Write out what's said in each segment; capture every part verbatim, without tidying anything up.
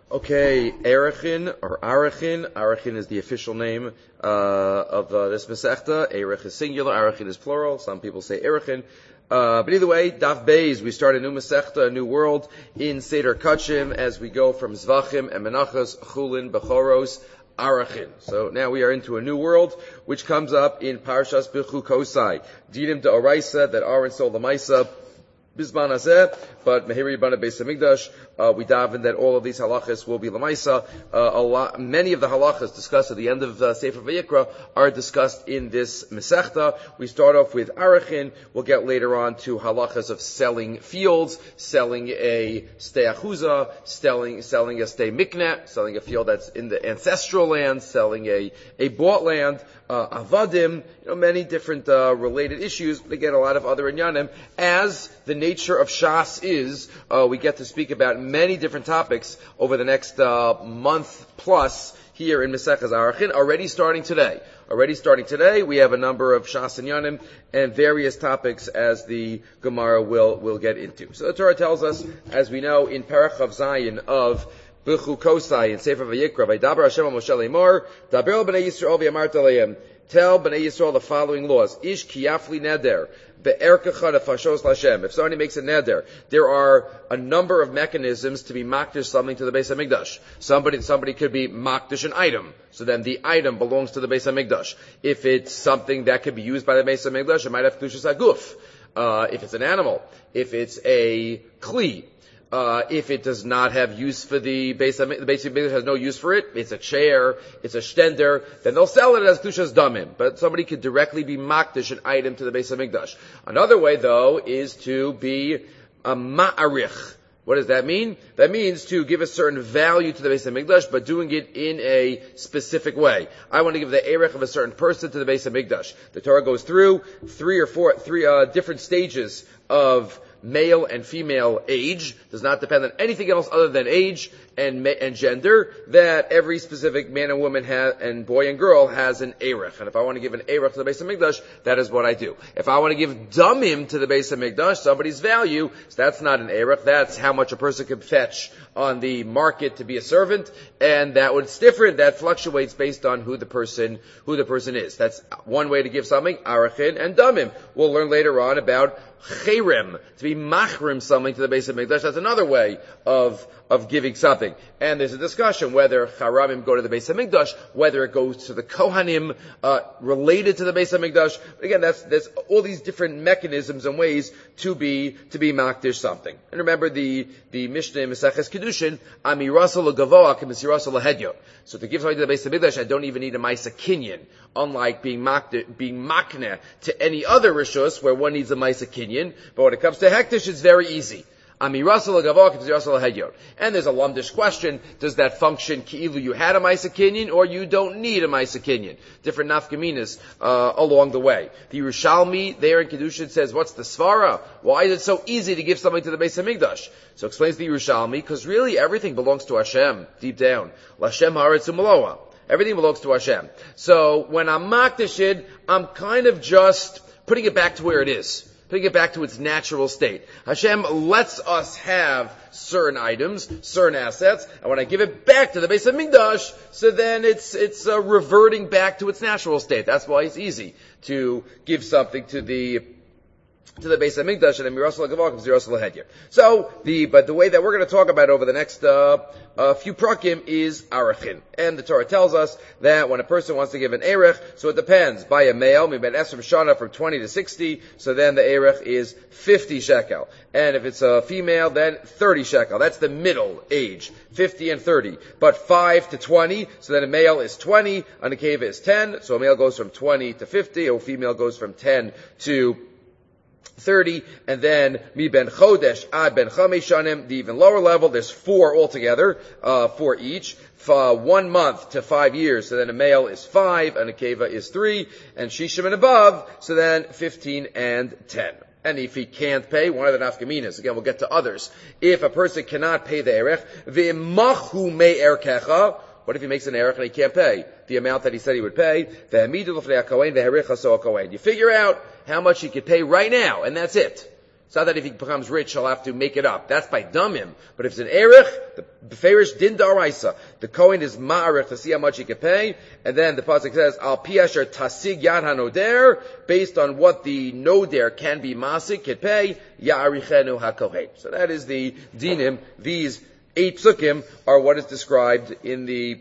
Okay, Erechin or Arachin. Arachin is the official name uh, of uh, this Masechta. Erech is singular, Arachin is plural. Some people say Erechin. Uh, but either way, Daf Beis, we start a new Masechta, a new world in Seder Kachim as we go from Zvachim and Menachos, Chulin, Bechoros, Arachin. So now we are into a new world, which comes up in Parshas Bichu Kosai. Dinim de Oraisa, that Aaron sold the Maisa, Bizman Hazeh, but Mehiri Bana Beis HaMikdash, uh, we daven that all of these halachas will be Lamaisa. Uh, a lot, many of the halachas discussed at the end of uh, Sefer Vayikra are discussed in this Masechta. We start off with Arachin. We'll get later on to halachas of selling fields, selling a stei achuza, selling, selling a stei mikneh, selling a field that's in the ancestral land, selling a, a bought land, uh, avadim, you know, many different, uh, related issues, but again, a lot of other inyanim. As the nature of Shas is, uh, we get to speak about many different topics over the next uh, month plus here in Mesechus Arachin, already starting today. Already starting today, we have a number of Shas and Yanim and various topics as the Gemara will, will get into. So the Torah tells us, as we know, in Parach of Zion of Bichu Kosai in Sefer Vayikra, Vaydaber Hashem Moshe Lemor, Daber b'nei Yisrael v'yamart aleim. Tell b'nei Yisrael the following laws. Ish kiyafli neder. If somebody makes a neder, there are a number of mechanisms to be makdish something to the Beis HaMikdash. Somebody, somebody could be makdish an item, so then the item belongs to the Beis HaMikdash. If it's something that could be used by the Beis HaMikdash, it might have kedushas haguf. Uh, if it's an animal, if it's a kli, Uh, if it does not have use for the Beis HaMikdash, the Beis HaMikdash has no use for it, it's a chair, it's a shtender, then they'll sell it as Kedushas Damim. But somebody could directly be makdish an item to the Beis HaMikdash. Another way, though, is to be a ma'arich. What does that mean? That means to give a certain value to the Beis HaMikdash, but doing it in a specific way. I want to give the erech of a certain person to the Beis HaMikdash. The Torah goes through three or four, three uh, different stages of male and female age, does not depend on anything else other than age and and gender, that every specific man and woman ha- and boy and girl has an erech. And if I want to give an erech to the Beis HaMikdash, that is what I do. If I want to give damim to the Beis HaMikdash, somebody's value, so that's not an erech, that's how much a person can fetch on the market to be a servant, and that it's different, that fluctuates based on who the person, who the person is. That's one way to give something, arachin and damim. We'll learn later on about cherem, to be machrim something to the Beis HaMikdash. That's another way of of giving something. And there's a discussion whether charamim go to the Beis HaMikdash, whether it goes to the kohanim uh, related to the Beis HaMikdash. But again, that's there's all these different mechanisms and ways to be to be makdish something. And remember the the Mishnah in Maseches Kedushin, amirasa legavoa k'misirasa lehedyo. So to give something to the Beis HaMikdash, I don't even need a Maisa Kinyan. Unlike being makdish, being makneh to any other rishus where one needs a Maisa Kinyan. But when it comes to hektish, it's very easy. And there's a lumdish question, does that function ki'ilu you had a Maisa Kinyan or you don't need a Maisa Kinyan? Different nafkaminas uh, along the way. The Yerushalmi there in Kedushin says, what's the svara? Why is it so easy to give something to the Beis HaMikdash? So explains the Yerushalmi, because really everything belongs to Hashem, deep down. Lashem haaretz u'maloa. Everything belongs to Hashem. So when I'm makdishid, I'm kind of just putting it back to where it is. Putting it back to its natural state. Hashem lets us have certain items, certain assets, and when I give it back to the Beis HaMikdash, so then it's it's uh, reverting back to its natural state. That's why it's easy to give something to the to the Beis HaMikdash and Amirasal HaGavah Zirasal HaHedyer. So the but the way that we're going to talk about over the next uh, uh, few prakim is arachin, and the Torah tells us that when a person wants to give an erech, so it depends. By a male, maybe an esrim shana from twenty to sixty, so then the erech is fifty shekel, and if it's a female, then thirty shekel. That's the middle age, fifty and thirty. But five to twenty, so then a male is twenty, and a keva is ten. So a male goes from twenty to fifty, a female goes from ten to thirty, and then mi ben chodesh ad ben chamesh shanim, the even lower level, there's four altogether, uh, for each, for one month to five years, so then a male is five, and a keva is three, and shishim and above, so then fifteen and ten. And if he can't pay, one of the nafkaminas, again we'll get to others, if a person cannot pay the erech, v'machu me erkecha, what if he makes an erech and he can't pay the amount that he said he would pay? You figure out how much he could pay right now, and that's it. It's not that if he becomes rich, he'll have to make it up. That's by damim. But if it's an erich, the beferish din daraisa. The Kohen is ma'arich to see how much he can pay. And then the pasuk says, al piasher tasig yad hanoder, based on what the noder can be masik, can pay, ya'arichenu ha-kohen. So that is the dinim. These eight psukim are what is described in the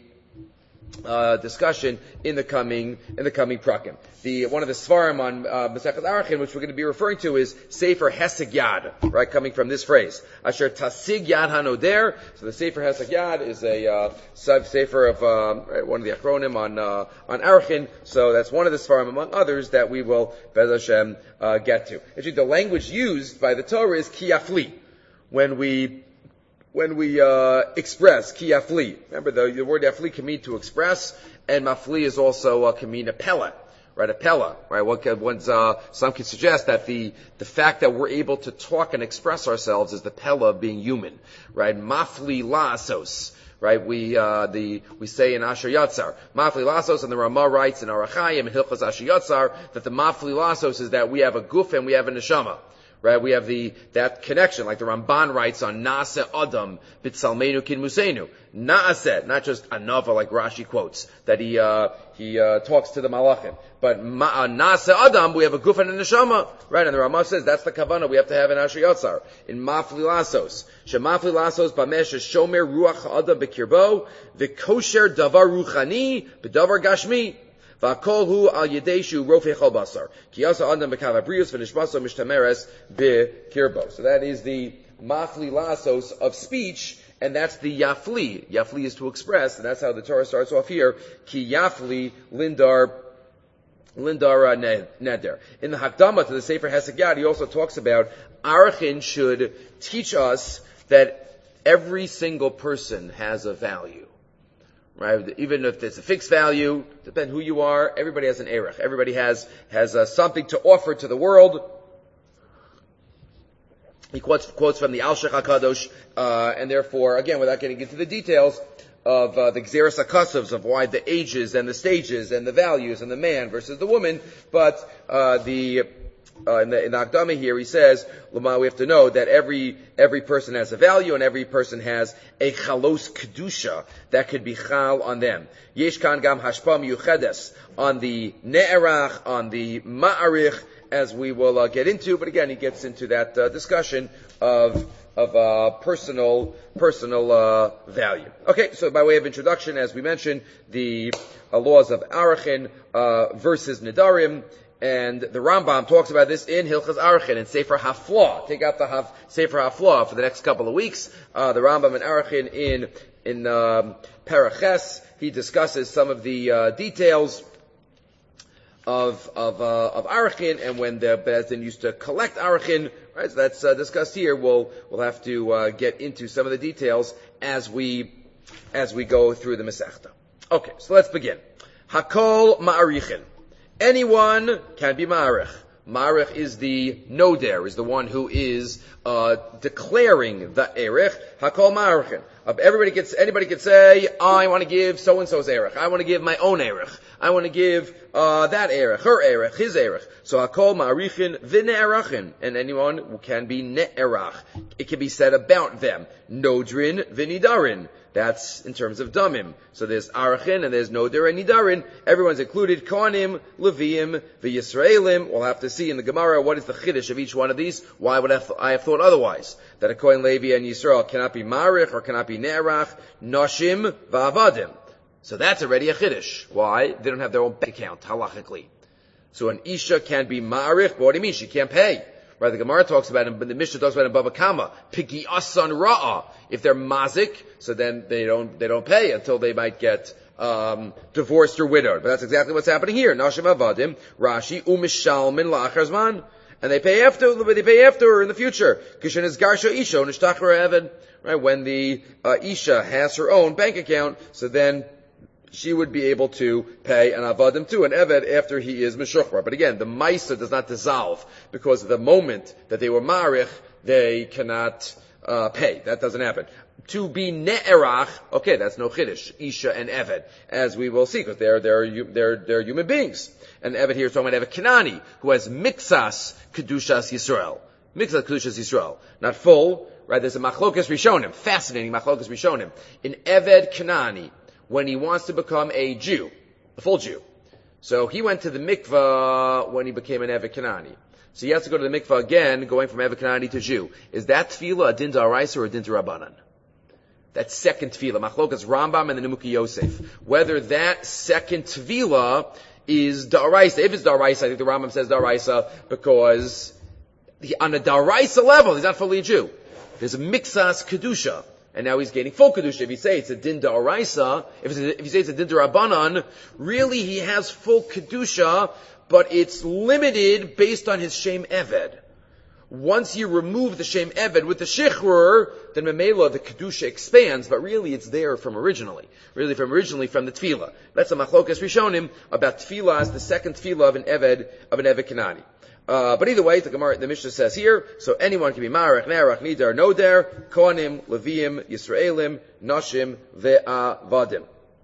Uh, discussion in the coming in the coming prakim. The one of the svarim on uh, Masechet Arachin, which we're going to be referring to, is Sefer Hesek Yad, right? Coming from this phrase, Asher Tasig Yad Hanoder. So the Sefer Hesek Yad is a uh, sub sefer of uh, right, one of the acronym on uh, on Arachin. So that's one of the svarim among others that we will Bez Hashem uh, get to. Actually, the language used by the Torah is Kiyafli. When we When we uh, express, ki yafli. Remember, the, the word yafli can mean to express, and mafli is also uh, can mean a pella, right? A pella, right? What one's, uh, some could suggest that the the fact that we're able to talk and express ourselves is the pella of being human, right? Mafli lasos, right? We uh, the we say in Asher Yatzar, mafli lasos, and the Ramah writes in Arachayim in Hilchos Asher Yatzar that the mafli lasos is that we have a guf and we have a neshama. Right, we have the that connection, like the Ramban writes on Naaseh Adam B'Tzalmeinu Kin Musenu. Naaseh, not just anava like Rashi quotes that he uh, he uh, talks to the Malachim, but ma, uh, Naaseh Adam we have a guf and a neshama, right? And the Ramah says that's the kavanah we have to have in Asher Yatzar in Mafli Lasos. Shemafli Lasos Bamesh Shomer Ruach Adam B'Kirbo V'Kosher Davar Ruchani B'Davar Gashmi. V'akolhu al yedeshu rofei chol basar. Ki yasa adam b'kav abrius v'nishmaso mishtameres b'kirbo. So that is the mafli lasos of speech, and that's the yafli. Yafli is to express, and that's how the Torah starts off here. Ki yafli lindar lindar neder. In the Hakdama to the Sefer Hesek Yad, he also talks about Arachin should teach us that every single person has a value. Right? Even if it's a fixed value, depending who you are, everybody has an erech. Everybody has has uh, something to offer to the world. He quotes quotes from the Al Shech HaKadosh, uh, and therefore, again, without getting into the details of uh, the Gzeres HaKasavs, of why the ages and the stages and the values and the man versus the woman, but uh, the Uh, in the, in the Akdama here, he says, Lama, we have to know that every, every person has a value and every person has a chalos kedusha that could be chal on them. Yesh kan gam hashpa miyuchedes on the ne'erach, on the ma'arich, as we will uh, get into, but again, he gets into that uh, discussion of, of, uh, personal, personal, uh, value. Okay, so by way of introduction, as we mentioned, the uh, laws of Arachin, uh, versus Nedarim. And the Rambam talks about this in Hilchas Arachin and Sefer Haflah. Take out the Haf, Sefer Haflah for the next couple of weeks. Uh, the Rambam in Arachin in in um, Paraches, he discusses some of the uh, details of of uh, of Arachin and when the Beis Din used to collect Arachin. Right, so that's uh, discussed here. We'll we'll have to uh, get into some of the details as we as we go through the Masechta. Okay, so let's begin. Hakol Ma'arichin. Anyone can be Ma'arich. Ma'arich is the noder, is the one who is uh, declaring the erech. Hakol Ma'arichin. Uh, everybody gets, anybody can say, oh, I want to give so and so's erech. I want to give my own erech. I want to give uh, that erech, her erech, his erech. So Hakol Ma'arichin v'ne'erachin, and anyone who can be ne'erach. It can be said about them. Nodrin v'nidarin. That's in terms of damim. So there's arachin and there's noder and nidarin. Everyone's included. Kohanim, Leviim, the Yisraelim. We'll have to see in the Gemara what is the chiddush of each one of these. Why would I have, I have thought otherwise? That a Kohen, Levi, and Yisrael cannot be marich or cannot be ne'erach, noshim, va'avadim. So that's already a chiddush. Why? They don't have their own bank account, halachically. So an isha can be marich, but what do you mean? She can't pay. Right, the Gemara talks about it, but the Mishnah talks about it in Bava Kama. Pigi asan ra'a. If they're mazik, so then they don't, they don't pay until they might get, um, divorced or widowed. But that's exactly what's happening here. Nashim avadim, Rashi, umishalmin la'achar zman. And they pay after, they pay after in the future. Kishan is garsha isha, nishtachra evan. Right, when the, uh, isha has her own bank account, so then, she would be able to pay an avadim too, an eved, after he is meshuchra. But again, the maisa does not dissolve, because the moment that they were marich, they cannot uh, pay. That doesn't happen. To be ne'erach, okay, that's no chiddush, isha and eved, as we will see, because they're, they're, they're, they're human beings. And eved here is talking about eved Kanani, who has mixas kedushas Yisrael. Mikvah Kedushas Yisrael. Not full, right? There's a Machlokas Rishonim, fascinating Machlokas Rishonim. In Eved Kanani, when he wants to become a Jew, a full Jew. So he went to the mikvah when he became an Eved Kanani. So he has to go to the mikvah again, going from Eved Kanani to Jew. Is that tefillah a din d'oraisa or a din d'Rabbanan? That second tefillah, Machlokas Rambam and the Nemuki Yosef. Whether that second tefillah is d'oraisa. If it's d'oraisa, I think the Rambam says d'oraisa because he, on a d'oraisa level, he's not fully a Jew. There's a mixas kedusha, and now he's gaining full kedusha. If you say it's a din d'oraisa, if, it's a, if you say it's a din d'Rabbanan, really he has full kedusha, but it's limited based on his shem eved. Once you remove the shem eved with the shichrur, then memela the kedusha expands, but really it's there from originally. Really from originally from the tefillah. That's a machlokas rishonim about tefillah as the second tefillah of an eved of an eved kanani. Uh, but either way, the Gemara, the Mishnah says here, so anyone can be marach, nerach, nidar, noder, kohanim, leviim, yisraelim, nashim, ve'avadim.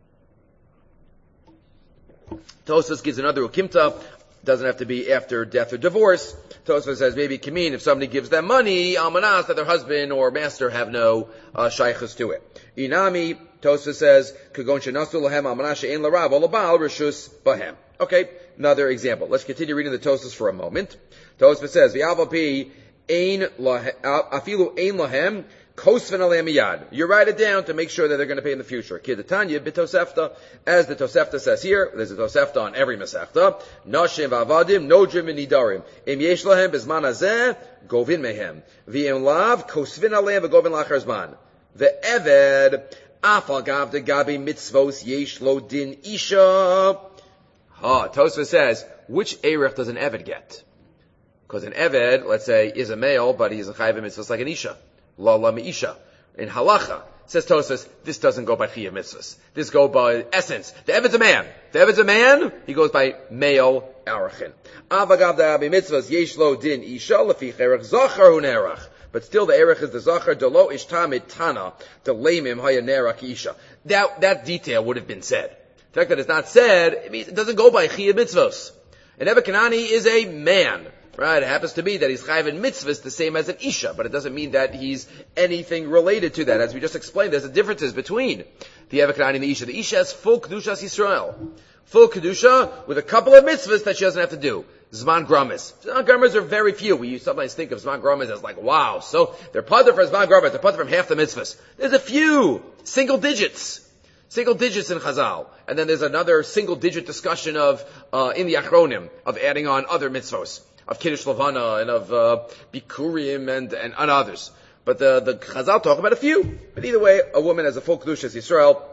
Tosfos gives another ukimta. Doesn't have to be after death or divorce. Tosfos says maybe it can mean if somebody gives them money, almanas, that their husband or master have no uh, shaykhs to it. Inami, Tosfos says, kagon shenasu lahem almanas she'en larav o labal reshus bahem. Okay, another example. Let's continue reading the Tosfos for a moment. Tosfos says, v'avapi ein afilu ein lahem kosven alem miyad. You write it down to make sure that they're going to pay in the future. Kidatanya b'tosefta, as the Tosefta says here. There's a Tosefta on every Masechta. Nashim v'avadim nodrim v'nidarim. Im yesh lahem b'zman hazeh govin mehem. V'im lav kosvin alem v'govin lachar zman. V'eved afal gav de gabi mitzvos yesh lo din isha. Ah, Tosfos says, which erech does an Eved get? Because an Eved, let's say, is a male, but he's a chayv mitzvahs like an isha. La la meisha. In halacha, says Tosfos, this doesn't go by chiyuv mitzvahs. This go by essence. The Eved's a man. The Eved's a man, he goes by male arachin. Avagav da'abi mitzvahs yesh lo din isha lefi cherech zachar hu nerach. But still the erech is the zachar delo ishtamid tana to lamim haya nerach isha. That, that detail would have been said. The fact that it's not said, it means it doesn't go by chiyuv mitzvahs. An Eved Kanani is a man. Right, it happens to be that he's chayiv in mitzvahs the same as an isha, but it doesn't mean that he's anything related to that. As we just explained, there's a differences between the Eved Kanani and the isha. The isha has full kedushas Yisrael. Full kedusha with a couple of mitzvahs that she doesn't have to do. Zman gramis. Zman gramis are very few. We sometimes think of Zman gramis as like, wow, so they're putter for Zman gramis, they're putter from half the mitzvahs. There's a few, single digits. Single digits in Chazal. And then there's another single digit discussion of, uh, in the Achronim, of adding on other mitzvahs. Of Kiddush Levana and of uh, Bikurim and, and and others. But the, the Chazal talk about a few. But either way, a woman has a full Kedushas Yisrael,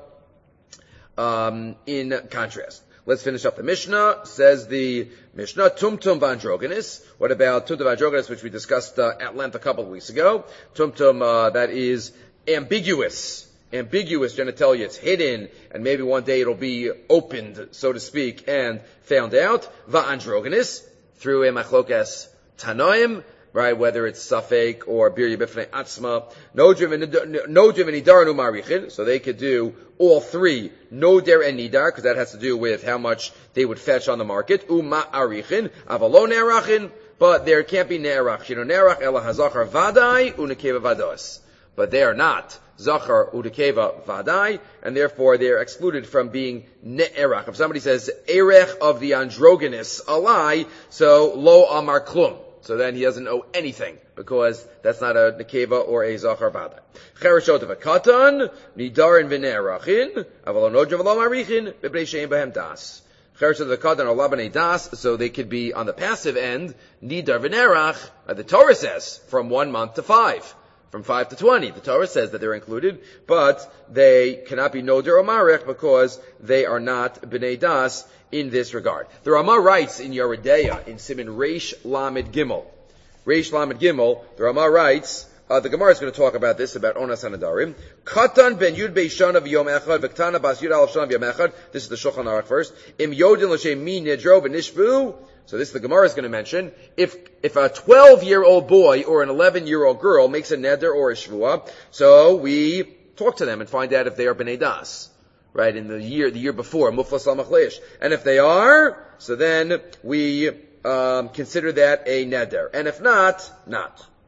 um, in contrast. Let's finish up the Mishnah. Says the Mishnah, Tumtum Vandrogenis. What about Tumtum Vandrogenis, which we discussed uh, at length a couple of weeks ago? Tumtum, uh, that is ambiguous. Ambiguous genitalia, it's hidden, and maybe one day it'll be opened, so to speak, and found out. Va'androgenis. Through a machlokas tanoim, right, whether it's safek or birya b'fnei atzma, no drim and nidar no marichin, so they could do all three, noder and nidar, because that has to do with how much they would fetch on the market, uma arichin, avalo ne'arachin, but there can't be ne'arach, you know, ne'arach ela hazachar vadai, unekeva vados. But they are not zachar udekeva vadai, and therefore they are excluded from being ne'erach. If somebody says erech of the androgynous alai, so lo amar klum, so then he doesn't owe anything because that's not a nekeva or a zachar vadai. Chereshot of a katan nidarin v'ne'erachin avalo nodrim v'lo marichin b'bnei she'en b'hem das. Chereshot of the katan or labanei das, so they could be on the passive end nidar v'ne'erach. The Torah says from one month to five. From five to twenty. The Torah says that they're included, but they cannot be noder or marech because they are not b'nei das in this regard. The Ramah writes in Yeridea, in Siman Reish Lamed Gimel. Reish Lamed Gimel, the Ramah writes, uh, the Gemara is going to talk about this, about Onas Hanadarim. Katan ben Yud Beishana v'yom echad, v'ktana bas Yud alaf shana v'yom echad. This is the Shulchan Aruch first. Im Yodin l'shem mi nidro v'nishvu. So this the Gemara is going to mention. If if a twelve-year-old boy or an eleven-year-old girl makes a neder or a shvua, so we talk to them and find out if they are b'nei das, right? In the year the year before, muflas al-machleish, and if they are, so then we um, consider that a neder, and if not, not.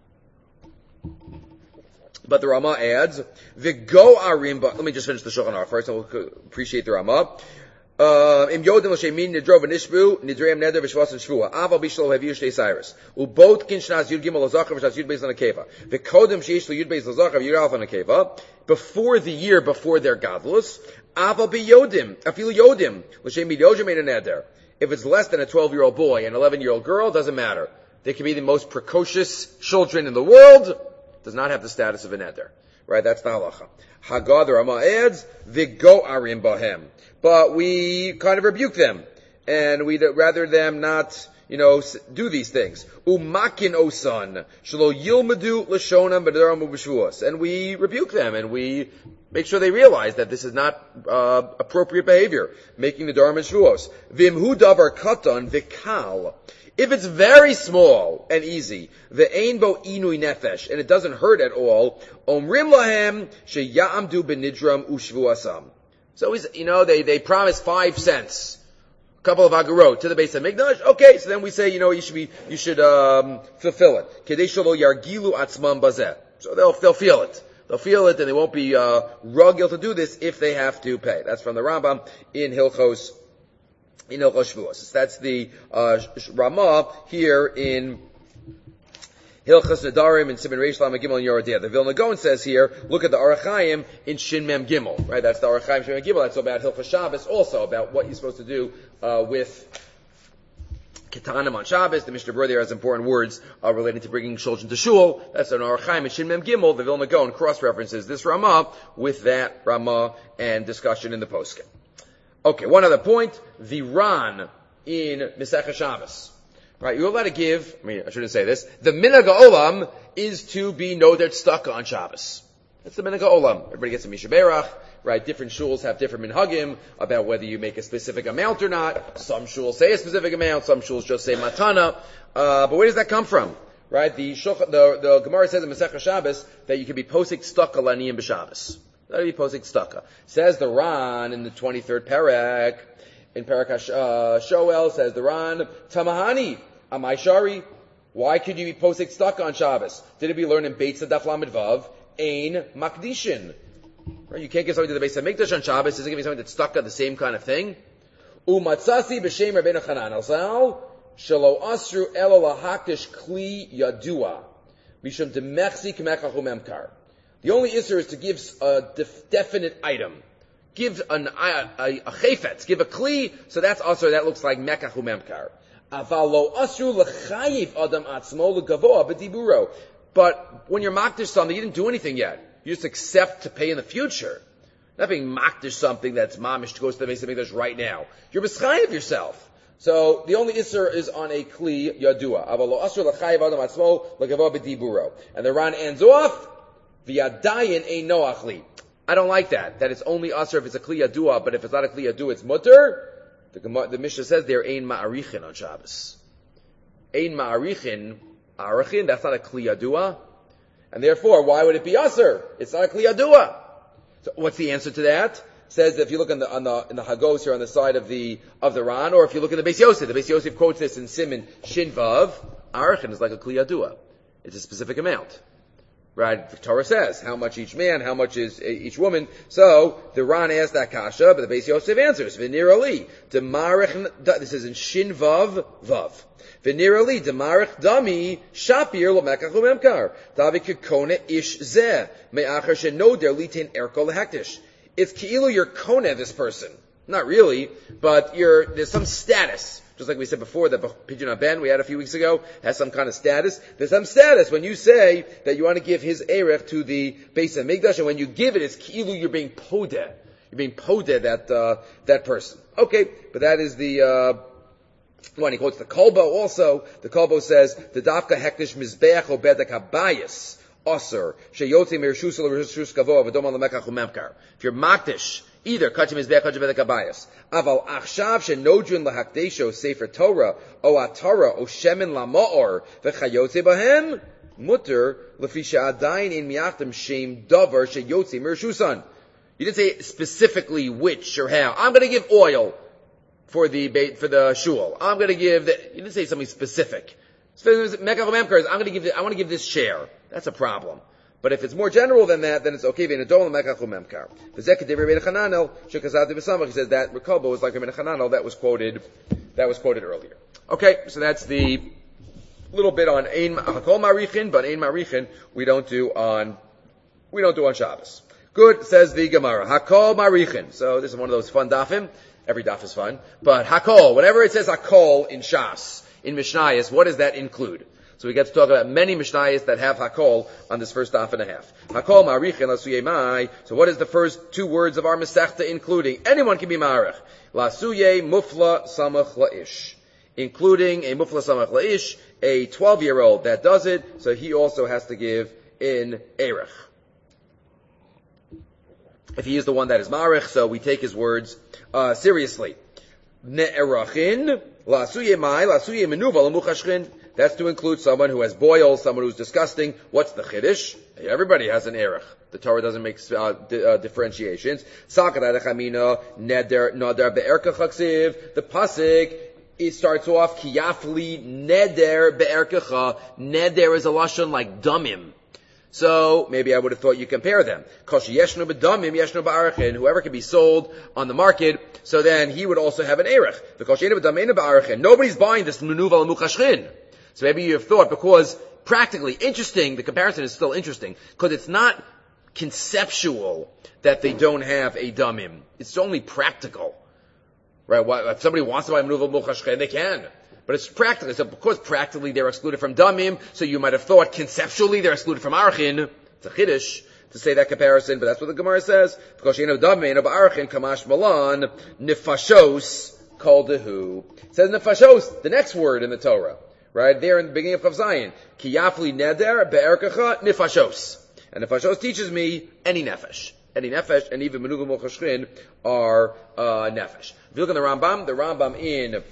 But the Rama adds, V'go arim, let me just finish the Shulchan Aruch first, and we'll appreciate the Rama. Im yodim l'shemin nidro v'nishbu nidreim neder v'shvas and shvua aval bishlo haviyu shtei cyrus ubot kin shnas yud gimel l'zachar v'shnas yud beis l'nekeva v'kodem sheish l'yud beis l'zachar v'yud alf l'nekeva before the year before their gadlus aval biyodim afilu yodim l'shemin yodim ein neder. If it's less than a twelve year old boy and eleven year old girl, doesn't matter. They can be the most precocious children in the world, does not have the status of a neder. Right, that's the halacha. Haggadah, the Rama adds, V'go arim bahem. But we kind of rebuke them, and we'd rather them not, you know, do these things. Umakin osan, shelo yilmadu l'shonam b'daram u'b'shvuos. And we rebuke them, and we make sure they realize that this is not uh, appropriate behavior, making the daram and shvuos. V'imhu davar katan v'kal. If it's very small and easy, the ein bo inui nefesh, and it doesn't hurt at all, omrim lahem sheyamdu benidram ushvuasam. So he's, you know, they, they promise five cents, a couple of agarot to the base of Mikdash. Okay, so then we say, you know, you should be, you should, um, fulfill it. Kedei shelo yargilu atzmam bazeh. So they'll, they'll feel it. They'll feel it and they won't be, uh, rugil to do this if they have to pay. That's from the Rambam in Hilchos, in Hilchos Shvuos. That's the, uh, Ramah here in Hilchas Nadarim and Siman Reish Lamed Gimel and Yoredea. The Vilna Gaon says here, look at the Aruch Chaim in Shin Mem Gimel, right? That's the Aruch Chaim Shin Mem Gimel. That's about Hilchas Shabbos, also about what you're supposed to do uh, with Ketanim on Shabbos. The Mishnah Berurah there has important words uh, related to bringing children to shul. That's an Aruch Chaim in Shin Mem Gimel. The Vilna Gaon cross-references this Ramah with that Ramah and discussion in the poskim. Okay, one other point. The Ran in Masechah Shabbos. Right, you're allowed to give, I mean, I shouldn't say this, the minhag ha'olam is to be noted stuck on Shabbos. That's the minhag ha'olam. Everybody gets a Misha Berach, right? Different shuls have different minhagim about whether you make a specific amount or not. Some shuls say a specific amount, some shuls just say matana. Uh, but where does that come from? Right? The, the, the Gemara says in Masechah Shabbos that you can be posik stuck alaniyim b'Shabbos. That would be posik stucka. Says the Ran in the twenty-third parak, in Parak uh, Shoel, says the Ran, Tamahani, Amai Shari, why could you be posik stuck on Shabbos? Did it be learned in Beit Sadaf Lamed Vav? Ein Makdishin. Right? You can't give something to the Beit Hamikdash on Shabbos. Is it going to be something that's stuck on the same kind of thing? Umatzasi b'shem Rabbeinu Chanan Alzal, shelo asru elo lahakdish kli yadua, mishum demechzi k'mechach u'memkar. The only issue is to give a def- definite item. Give an, a, a, a chayfetz, give a kli, so that's also, that looks like mekach u'memkar. Avalo asru l'chayiv adam atzmo l'gavoa b'diburo. But when you're makdish something, you didn't do anything yet. You just accept to pay in the future. Not being makdish something that's mamish to go to the Beis Hamikdash right now. You're b'schayiv yourself. So the only isser is on a kli yadua. Avalo asru l'chayiv adam atzmo l'gavoa b'diburo. And the Ran ends off, v'yadayin ein noachli. I don't like that. That it's only asr if it's a kli yadua, but if it's not a kli yadua, it's mutter. The, the Mishnah says there ein ma'arichin on Shabbos. Ein ma'arichin, arichin, that's not a kli yadua. And therefore, why would it be asr? It's not a kli yadua. So what's the answer to that? It says that if you look on the, on the, in the Hagos here on the side of the, of the Ran, or if you look in the Beis Yosef, the Beis Yosef quotes this in Siman Shin Vav, arichin is like a kli yadua. It's a specific amount. Right? The Torah says how much each man, how much is each woman. So the Ran asked that kasha, but the Beis Yosef answers. V'nir ali demarich. This is in Shin Vav Vav. V'nir ali demarich dami shapir lo mekach u'memkar davi kekone ish zeh me'achar shenoder litin erko lehektish. It's ki'ilu you're kone this person. Not really, but you're there's some status. Just like we said before, that Pidyon Ben we had a few weeks ago has some kind of status. There's some status when you say that you want to give his erech to the Beis Hamikdash, and when you give it, it's ki'ilu you're being podeh. You're being podeh that uh, that person. Okay, but that is the uh, one. He quotes the Kolbo also. The Kolbo says the dafka hektish mizbeach obedek habayis aser sheyotzi mirshus l'rshus kavod v'dom al mekach u'memkar. If you're makdish, either kachim mizbeach kachim bedek habayis. Aval achshav shenodrin lahakdesho sefer Torah o atara o shemen lamaor v'chayotze bahem mutter lefi she'adayin in miachtem shem davar sheyotze mirshusan. You didn't say specifically which or how. I'm going to give oil for the for the shul. I'm going to give the, you didn't say something specific. I'm going to give the, I want to give this share. That's a problem. But if it's more general than that, then it's okay. He says that Rekobo is like Rabbeinu Chananel that was quoted, that was quoted earlier. Okay, so that's the little bit on Ein Hakol Marichin, but Ein Marichin we don't do on, we don't do on Shabbos. Good, says the Gemara. Hakol Marichin. So this is one of those fun dafim. Every daf is fun. But Hakol, whenever it says Hakol in Shas, in Mishnayos, what does that include? So we get to talk about many Mishnayos that have Hakol on this first daf and a half. Hakol Marichin Lasuye Mai. So what is the first two words of our Masechta including? Anyone can be Marich. Lasuye Mufla Samach La'ish. Including a Mufla Samach La'ish, a twelve-year-old that does it, so he also has to give in Erech. If he is the one that is Marich, so we take his words uh, seriously. Ne'erachin, lasuye mai, lasuye menuva l'muchashchin. That's to include someone who has boils, someone who's disgusting. What's the chiddush? Everybody has an erech. The Torah doesn't make uh, di- uh, differentiations. Sakada dechamina, neder, nadar be'erka chaksiv. The pasuk, it starts off, kiyafli neder be'erkecha. Neder is a lashon like damim. So, maybe I would have thought you compare them. Whoever can be sold on the market, so then he would also have an erech. Nobody's buying this menuva l'muchashchin. So maybe you have thought, because practically interesting, the comparison is still interesting, because it's not conceptual that they don't have a damim. It's only practical. Right? If somebody wants to buy menuva l'muchashchin, they can. But it's practically, so because practically they're excluded from damim, so you might have thought conceptually they're excluded from archin. It's a chiddush to say that comparison, but that's what the Gemara says. Because you know damim of archin kamash malan nefashos kol dehu. It says nefashos, the next word in the Torah, right there in the beginning of Chav Zayin. Ki yafli neder be'erkecha nefashos, and nefashos teaches me any nefesh. Any nefesh, and even menuva l'muchashchin are uh, nefesh. If you look at the Rambam, the Rambam in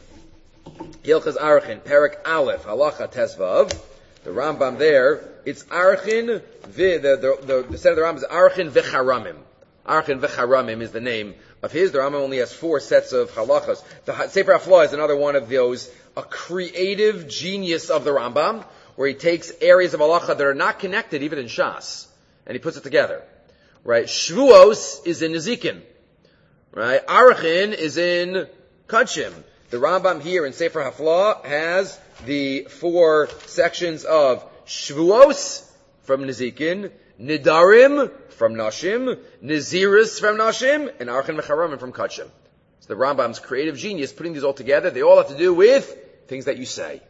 Hilchas Archin, Perek Aleph, Halacha Tesvav. The Rambam there, it's Archin, the, the, the, the set of the Rambam is Archin V'charamim. Archin V'charamim is the name of his. The Rambam only has four sets of halachas. The Sefer HaFlah is another one of those, a creative genius of the Rambam, where he takes areas of halacha that are not connected even in Shas, and he puts it together. Right? Shvuos is in Nezikin. Right? Archin is in Kachim. The Rambam here in Sefer HaFlah has the four sections of Shvuos from Nezikin, Nidarim from Nashim, Naziris from Nashim, and Archin V'charamim from Kachim. So the Rambam's creative genius putting these all together, they all have to do with things that you say.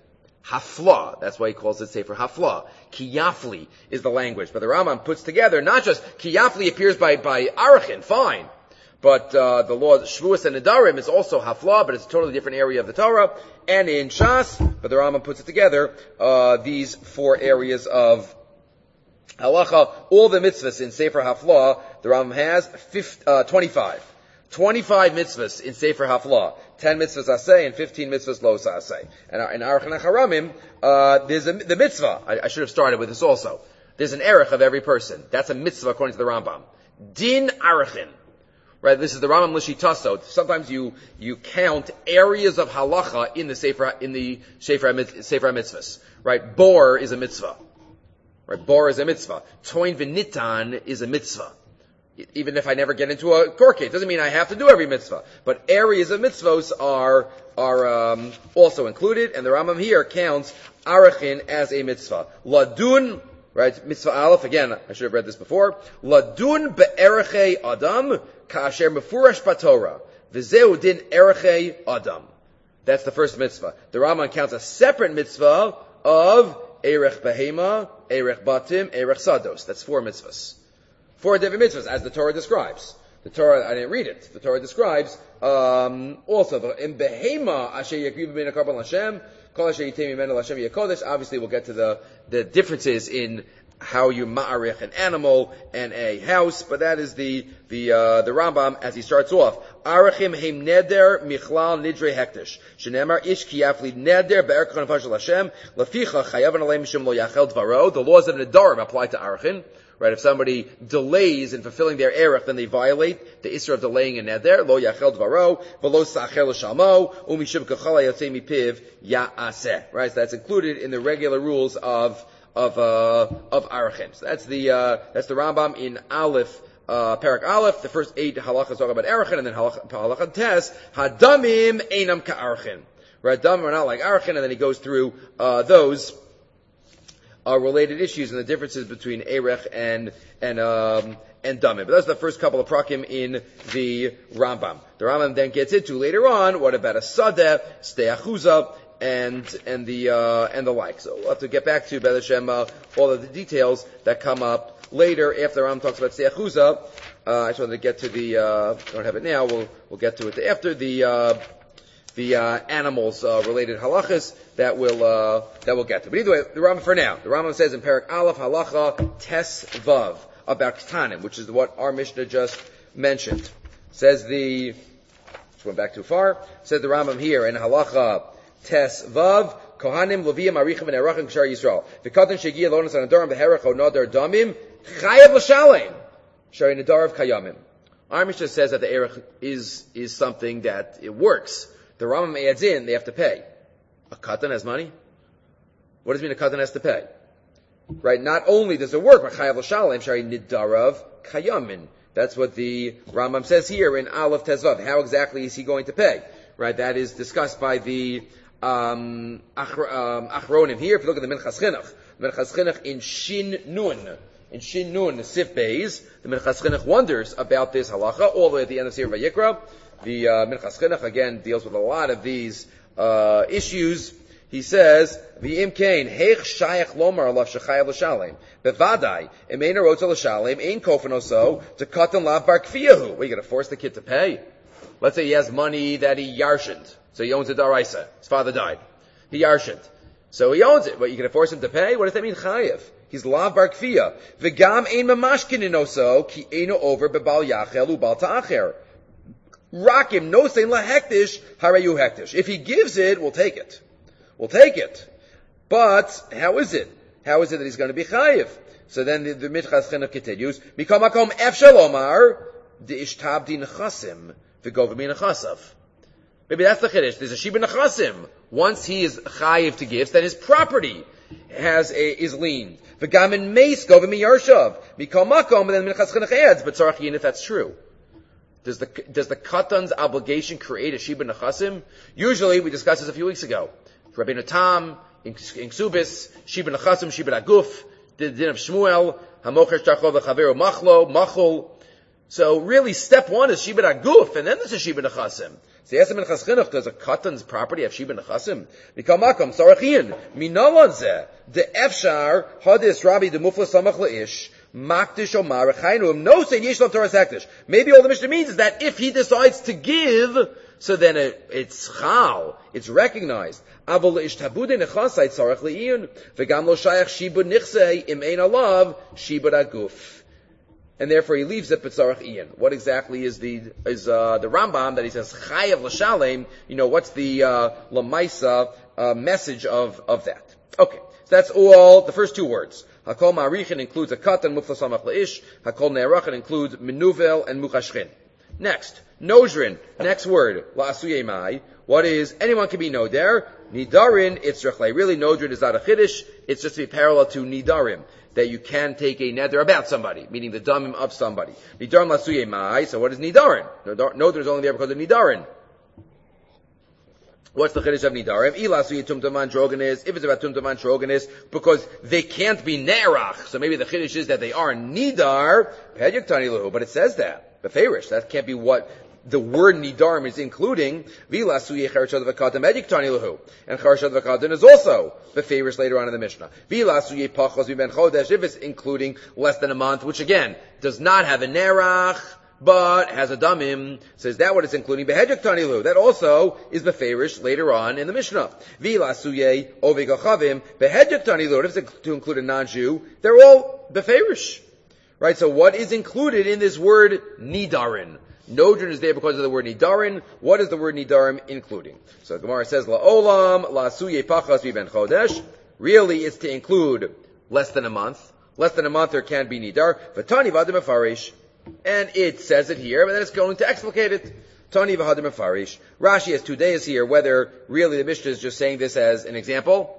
Hafla, that's why he calls it Sefer HaFlah. Kiyafli is the language. But the Rambam puts together, not just Kiyafli appears by, by Archin, fine. But uh, the law Shvuos and Nidarim is also Hafla, but it's a totally different area of the Torah. And in Shas, but the Rambam puts it together, uh, these four areas of Halacha, all the mitzvahs in Sefer HaFlah, the Rambam has fifty, uh, twenty-five. twenty-five mitzvahs in Sefer HaFlah. ten mitzvahs aseh and fifteen mitzvahs lo aseh. And in Archin HaCharamim, uh, there's a, the mitzvah. I, I should have started with this also. There's an erech of every person. That's a mitzvah according to the Rambam. Din Archin. Right, this is the Rambam L'Shitaso. Sometimes you, you count areas of halacha in the Sefer, in the Sefer, Sefer HaMitzvahs. Right, bor is a mitzvah. Right, bor is a mitzvah. Toin v'nitan is a mitzvah. Even if I never get into a court case, doesn't mean I have to do every mitzvah. But areas of mitzvahs are, are, um, also included, and the Rambam here counts arachin as a mitzvah. Ladun, right, mitzvah aleph, again, I should have read this before. Ladun be'erechei adam, Ka'asher mefurash b'Torah, v'zeu din erechei adam. That's the first mitzvah. The Rambam counts a separate mitzvah of erech behema, erech batim, erech sados. That's four mitzvahs. Four different mitzvahs, as the Torah describes. The Torah, I didn't read it. The Torah describes um, also in behema asher yakriv b'min akarban Hashem, kol asher yitem mimenu Hashem yakodesh. Obviously, we'll get to the the differences in how you ma'arich an animal and a house, but that is the the uh, the Rambam as he starts off. Arachim heim neder michlal nidrei hektish. Shenemar ish kiyafli neder be'erkach nefashel Hashem leficha chayavan alei mishum lo yachel dvaro. The laws of Nedarim apply to Arachin. Right, if somebody delays in fulfilling their erech, then they violate the issur of delaying a neder. Lo yachel dvaro, v'lo sacher l'shalmo, umishum kachala yotzei mipiv ya'aseh. Right, so that's included in the regular rules of of uh, of Arachin. So that's the uh, that's the Rambam in Aleph, uh, Parak Aleph. The first eight halachas talk about Arachin, and then halacha tes hadamim einam ka'arachin. Right, damim are not like Arachin, and then he goes through uh, those uh, related issues and the differences between Erech and and um, and damim. But that's the first couple of prakim in the Rambam. The Rambam then gets into later on what about a sadeh, steachuza, and and the uh, and the like. So we'll have to get back to B'ez Hashem uh, all of the details that come up later after Rambam talks about steachuza. Uh, I just wanted to get to the. Uh, I don't have it now. We'll we'll get to it after the uh, the uh, animals uh, related halachas that we'll uh, that we'll get to. But either way, the Rambam for now. The Rambam says in Parak Aleph halacha tes vav about ketanim, which is what our Mishnah just mentioned. Says the. Just went back too far. Says the Rambam here in halacha tes vav kohanim leviyim arichim and erachim kshar Yisrael. The katan shegia lonas anadorim beherach o nadar damim chayav l'shalem shari nadarav kayamim. Our Mishnah says that the erech is is something that it works. The Rambam adds in they have to pay. A katan has money. What does it mean a katan has to pay? Right. Not only does it work, but chayav l'shalem shari nadarav kayamim. That's what the Rambam says here in Aleph Tezvav. How exactly is he going to pay? Right, that is discussed by the um, Achro, um, Achronim here. If you look at the Minchas Chinuch, the Minchas Chinuch in Shin Nun, in Shin Nun, the Sif Beis, the Minchas Chinuch wonders about this halacha all the way at the end of Sefer Vayikra. The uh, Minchas Chinuch again deals with a lot of these uh, issues. He says, "V'im kain heich shayach lomar alav shechayav l'shalem bevadai imein arotza l'shalem ein kofanoso to katan lav bar kfiyahu." What, you going to force the kid to pay? Let's say he has money that he yarshened, so he owns a daraisa. His father died. He yarshened, so he owns it. What, you going to force him to pay? What does that mean? Chayav. He's lav bar kfiya. V'gam ein mamashkin inoso ki eino over bebal yachel ubal ta'acher. Rakim no sein lahektish harayu hektish. If he gives it, we'll take it. We'll take it. But, how is it? How is it that he's going to be chayiv? So then the, the Minchas Chinuch continues, Mikol makom efshel omar, de'ishtabdi nechasim, v'govimi nechasav. Maybe that's the chiddush. There's a shiba nechasim. Once he is chayiv to gifts, then his property has a, is lien. V'gam in meis govimi yarshav. Mikol makom, and then Minchas Chinuch adds, but tzarach yin if that's true. Does the, does the katan's obligation create a shiba nechasim? Usually, we discussed this a few weeks ago. Rabbeinu Tam, in, in Ksubis, Shiba Nechasim, Shiba Aguf, the din of Shmuel, Hamocher Shachov V'Chaveru Machlo, Machol. So really, step one is Shiba Aguf, and then there's a Shiba Nechasim. So yes, in Minchas Chinuch, does a katan's property have Shiba Nechasim? Mikal Makom, Sarachin, Minalon Zeh, De Efshar, Hadis Rabbi De Mufla Samach Leish, Makdish Omar, Chaynuim, no say Yishlav Torah Sektish. Maybe all the Mishnah means is that if he decides to give, so then it, it's chal, it's recognized. Avol ishtabude nechasai tzarech leiyun, v'gam lo shayach shibud nichsei im ein alav shibud aguf. And therefore he leaves it b'tzarech iyan. What exactly is the is uh, the Rambam that he says chayav l'shalem? You know, what's the uh, lamaisa uh, message of of that? Okay, so that's all the first two words. Hakol ma'arichin includes a katan mufla samach leish. Hakol ne'arachin includes menuvel and mukashchin. Next, nozrin. Next word, la'asuyei mai. What is, anyone can be noder. Nidarin, it's rechlei. Really, nodrin is not a chiddush. It's just to be parallel to nidarim. That you can take a neder about somebody, meaning the damim of somebody. Nidarim la'asuyei mai. So what is nidarin? Nodrin is only there because of nidarin. What's the chiddush of nidarim? Ilasuyi tumtaman troganis. If it's about tumtaman troganis, because they can't be nerach. So maybe the chiddush is that they are nidar. Pedyuk tani luhu. But it says that. Beferish. That can't be what the word nidarim is including. V'lasuye charashad v'katan medik tani lehu, and charashad v'katan is also beferish later on in the Mishnah. V'lasuye pachos v'ben chodesh, if it's including less than a month, which again does not have a nerach but has a damim. Says that what it's including. Behedek tani lehu, that also is beferish later on in the Mishnah. V'lasuye ovegachavim behedek tani lehu, if it's to include a non-Jew, they're all beferish. Right, so what is included in this word nidarin? Nodrin is there because of the word nidarin. What is the word nidarim including? So the Gemara says, la'olam, la'asuye pachas vi ben chodesh. Really, it's to include less than a month. Less than a month there can be nidar. V'tani v'adim mefarish. And it says it here, but then it's going to explicate it. Tani v'adim mefarish. Rashi has two days here, whether really the Mishnah is just saying this as an example,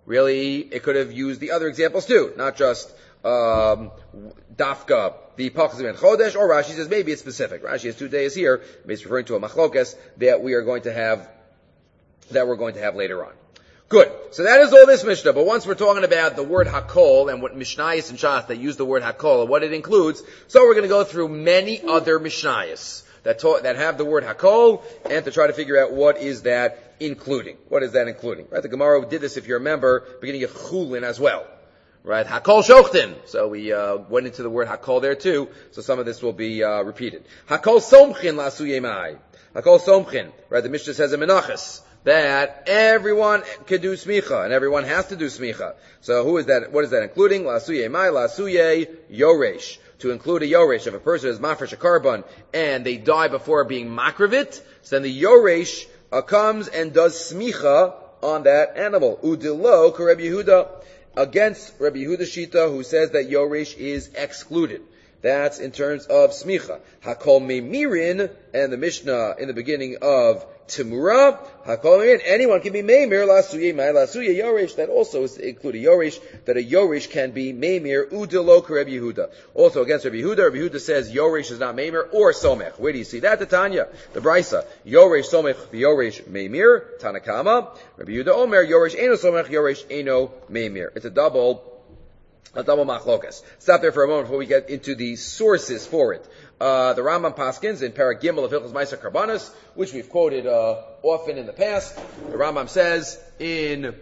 Really, it could have used the other examples too, not just um, dafka, the Pachas ben Chodesh, or Rashi says maybe it's specific. Rashi has two days here, maybe it's referring to a machlokes that we are going to have, that we're going to have later on. Good. So that is all this Mishnah, but once we're talking about the word hakol and what Mishnayos and Shas that use the word hakol and what it includes, so we're going to go through many other Mishnayos that talk, that have the word hakol, and to try to figure out what is that including. What is that including? Right? The Gemara did this, if you remember, beginning of Chulin as well. Right? Hakol shochtin. So we uh, went into the word hakol there too, so some of this will be uh, repeated. Hakol somchin lasu yemai. Hakol somchin. Right? The Mishnah says in Menachos that everyone can do smicha, and everyone has to do smicha. So who is that? What is that including? Lasu yemai, lasu ye yoresh. To include a yoresh, if a person is mafresh a carbon and they die before being makravit, so then the yoresh uh, comes and does smicha on that animal. Udilo ka Rabbi Yehuda, against Rabbi Yehuda Shita, who says that yoresh is excluded. That's in terms of smicha. Hakol memirin, and the Mishnah in the beginning of Timura, Hakol memirin, anyone can be meimir, lasuye mai, lasuye yoresh, that also is to include a yoresh, that a yoresh can be meimir, udilo ka Rabbi Yehuda. Also against Rabbi Yehuda, Rabbi Yehuda says yoresh is not meimir or somech. Where do you see that? The Tanya, the Brisa, yoresh somech, yoresh meimir, Tanakama, Rabbi Yehuda omer, yoresh eno somech, yoresh eno meimir. It's a double A double machlokas. Stop there for a moment before we get into the sources for it. Uh, the Rambam Paskins in Parak Gimel of Hilchos Ma'aser Karbanos, which we've quoted uh, often in the past. The Rambam says in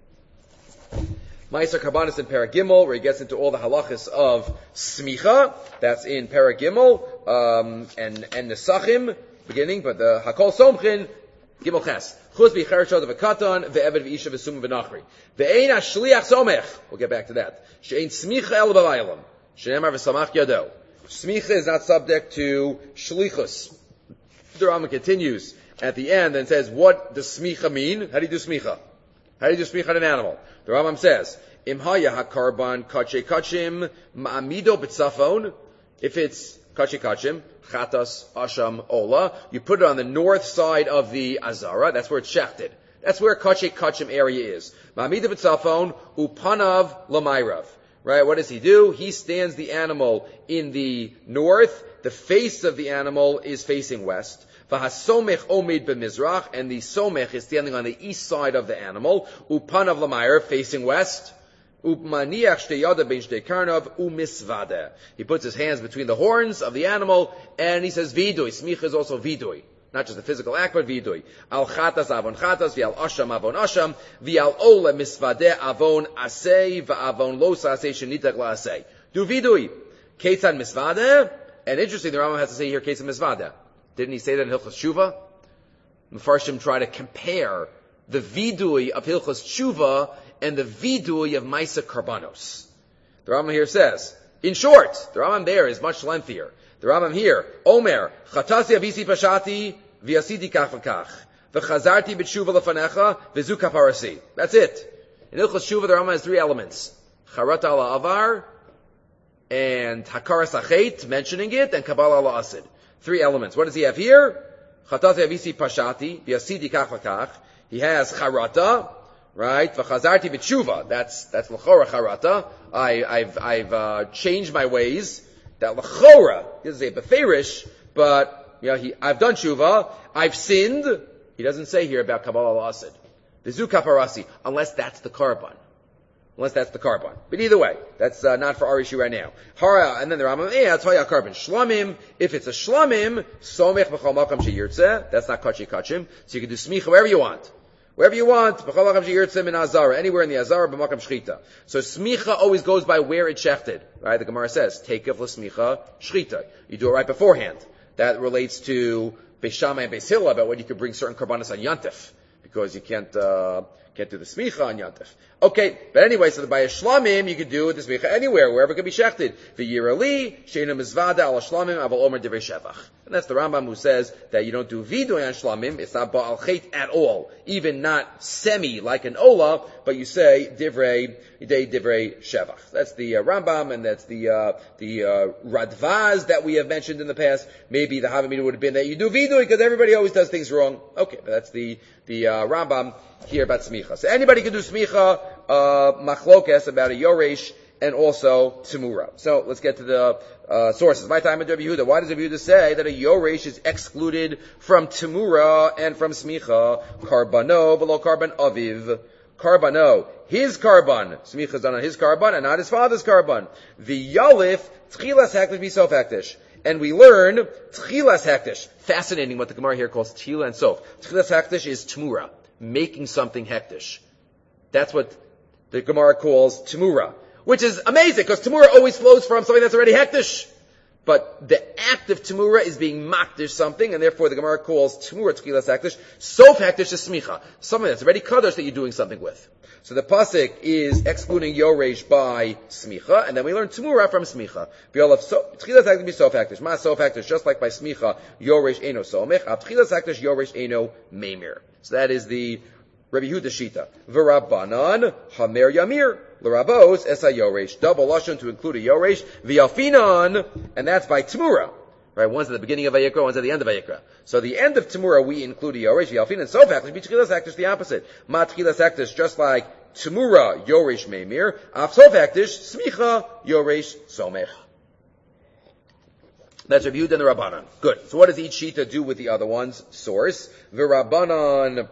Ma'aser Karbanos in Parak Gimel, where he gets into all the halachas of smicha. That's in Parak Gimel um, and and Nesachim beginning, but the Hakol Somchin Gimel Ches. Chutz b'cher shod v'katan ve'eved v'isha v'sum v'nachri. Ve'ein ha'shliach somech. We'll get back to that. She'ein smicha el b'vaylam. She'emar v'samach yado. Smicha is not subject to shlichus. The Rambam continues at the end and says, what does smicha mean? How do you do smicha? How do you do smicha on an animal? The Rambam says, Im haya hakarban kache kachim ma'amido b'tzafon. If it's kache kachim, chatas, asham, ola, you put it on the north side of the azara. That's where it's shechted. That's where kache kachim area is. Ma'amido b'tzafon upanav l'mayrav. Right? What does he do? He stands the animal in the north. The face of the animal is facing west. V'hasomech omid b'mizrach, and the somech is standing on the east side of the animal. Upanav l'mayrav, facing west. Upmaniach shteyada bein shtei karnav umisvada. He puts his hands between the horns of the animal, and he says vidui. Smicha is also vidui. Not just the physical act, but vidui. Al chatas avon chatas, v'al asham avon asham, v'al ola misvadeh avon asei, v'avon losa asei shenitach la asei. Do vidui. Ketzan misvadeh, and interesting, the Rambam has to say here ketzan misvadeh. Didn't he say that in Hilchos Tshuva? Mefarshim try to compare the vidui of Hilchos Tshuva and the vidui of Ma'aser Karbanos. The Rambam here says, in short, the Rambam there is much lengthier. The Rambam here, Omer, Chatasi avisi pashati, v'yasiti kach v'kach, v'chazarti b'tshuva lefanecha, v'zu kaparasi. That's it. In Hilchos Tshuva, the Rambam has three elements. Charata ala avar, and hakaras achet, mentioning it, and kabbalah ala asid. Three elements. What does he have here? Chatasi avisi pashati, v'yasiti kach v'kach. He has charata, right? V'chazarti b'tshuva. That's, that's l'chora charata. I, I've, I've, uh, changed my ways. That l'chora, he doesn't say beferish, but, you know, he, I've done tshuva, I've sinned. He doesn't say here about Kabbalah al-Asid. V'zu kaparasi, unless that's the karban. Unless that's the karban. But either way, that's uh, not for our issue right now. Hara, and then the Rambam, eh, that's why a carbon. Shlamim, if it's a shlamim, somech b'chol makam sheyirtzeh, that's not kachi kachim, so you can do smicha wherever you want. Wherever you want, b'chol makam sheyirtzeh min azara, anywhere in the azara, b'makam shchita. So smicha always goes by where it's shechted. Right? The Gemara says, take of l'smicha shchita. You do it right beforehand. That relates to Beis Shammai and Beis Hillel about when you could bring certain karbanos on Yantif. Because you can't, uh, can't do the smicha on Yantif. Okay, but anyway, so by a shlamim, you could do the smicha anywhere, wherever it could be shechted. V'yirali, she'enu mizvada ala shlamim, aval omer divrei shevach. And that's the Rambam who says that you don't do vidoy on shlamim, it's not ba'al chet at all. Even not semi, like an ola, but you say divrei, divrei shevach. That's the uh, Rambam, and that's the, uh, the, uh, Radvaz that we have mentioned in the past. Maybe the Havamina would have been that you do vidoy, because everybody always does things wrong. Okay, but that's the, the, uh, Rambam here about smicha. smicha. So anybody can do smicha, uh, machlokes about a yoresh and also temura. So let's get to the uh, sources. My time at Rabbi Yehuda. Why does Rabbi Yehuda say that a yoresh is excluded from temura and from smicha? Karbano below karban aviv. Karbano, his karban. Smicha is done on his karban and not his father's karban. The yalif tchilas hektish bisof hektish. And we learn tchilas hektish. Fascinating what the Gemara here calls tchila and sof. Tchilas hektish is temura, making something hektish. That's what the Gemara calls temura, which is amazing because temura always flows from something that's already hektish. But the act of temura is being makdish something, and therefore the Gemara calls temura tchilas hektish. Sof hektish is smicha, something that's already kadosh that you're doing something with. So the pasuk is excluding yoresh by smicha, and then we learn temura from smicha. Tchilas hektish be sof hektish. Ma sof hektish, just like by smicha, yoresh eno somech. Ab tchilas hektish, yoresh eno memir. So that is the Rabbi Yehuda Shita. V'Rabbanan hamer yamir. L'Rabos es yoresh. Double lashon to include a yoresh. V'Yalfinan, and that's by temura. Right, one's at the beginning of Vayikra, one's at the end of Vayikra. So the end of temura we include a yoresh. V'Yalfinan sof hektish. B'tchilas hektish the opposite. Ma tchilas hektish, just like temura yoresh memir. Av sof hektish smicha yoresh somech. That's Rabbi Yehuda and the Rabbanan. Good. So what does each Shita do with the other ones? Source. V'Rabbanan.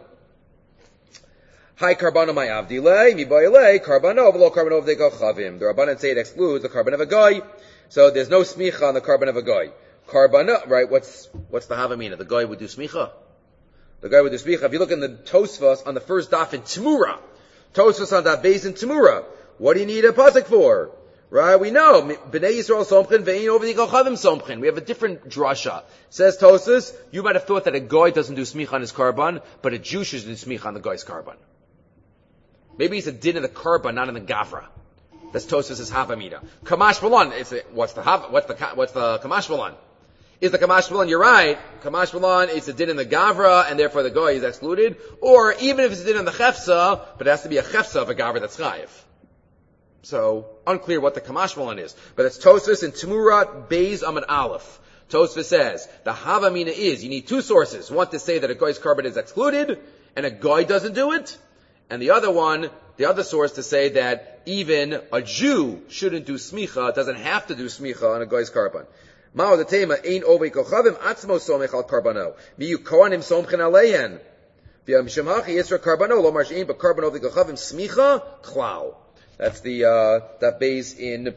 Hi karbano my avdile, mi boile, karbano, below karbano of the chavim. The Rabbanan say it excludes the carbon of a guy, so there's no smicha on the carbon of a guy. Karbano, right, what's, what's the havamina? The guy would do smicha. The guy would do smicha. If you look in the Tosfos on the first daf in Temura, Tosfos on that base in Temura, what do you need a pasuk for? Right, we know, B'nai Yisrael somchin, ve'in over the chavim somchin. We have a different drasha. Says Tosfos, you might have thought that a guy doesn't do smicha on his carbon, but a Jew should do smicha on the guy's carbon. Maybe it's a din of the karban, not in the gavra. That's Tosfos' havamida. Kamash Balan, it's a, what's the hav, what's the, what's the Kamash Balan? Is the Kamash Balan, you're right, Kamash Balan, it's a din in the gavra, and therefore the goy is excluded, or even if it's a din in the chefsa, but it has to be a chefsa of a gavra that's chayiv. So, unclear what the Kamash Balan is. But it's Tosfos in Temurat Beis Amud Aleph. Tosfos says, the havamina is, you need two sources. One to say that a goy's karban is excluded, and a goy doesn't do it, and the other one, the other source to say that even a Jew shouldn't do smicha, doesn't have to do smicha on a guy's karban. Ma'o the tema ein ovei kochavim atzmo somech al karbano. Miyu kohanim somchen aleihen. V'yamishim hachi yisra karbano lo marshein but karbano ovei kochavim smicha klau. That's the uh, that base in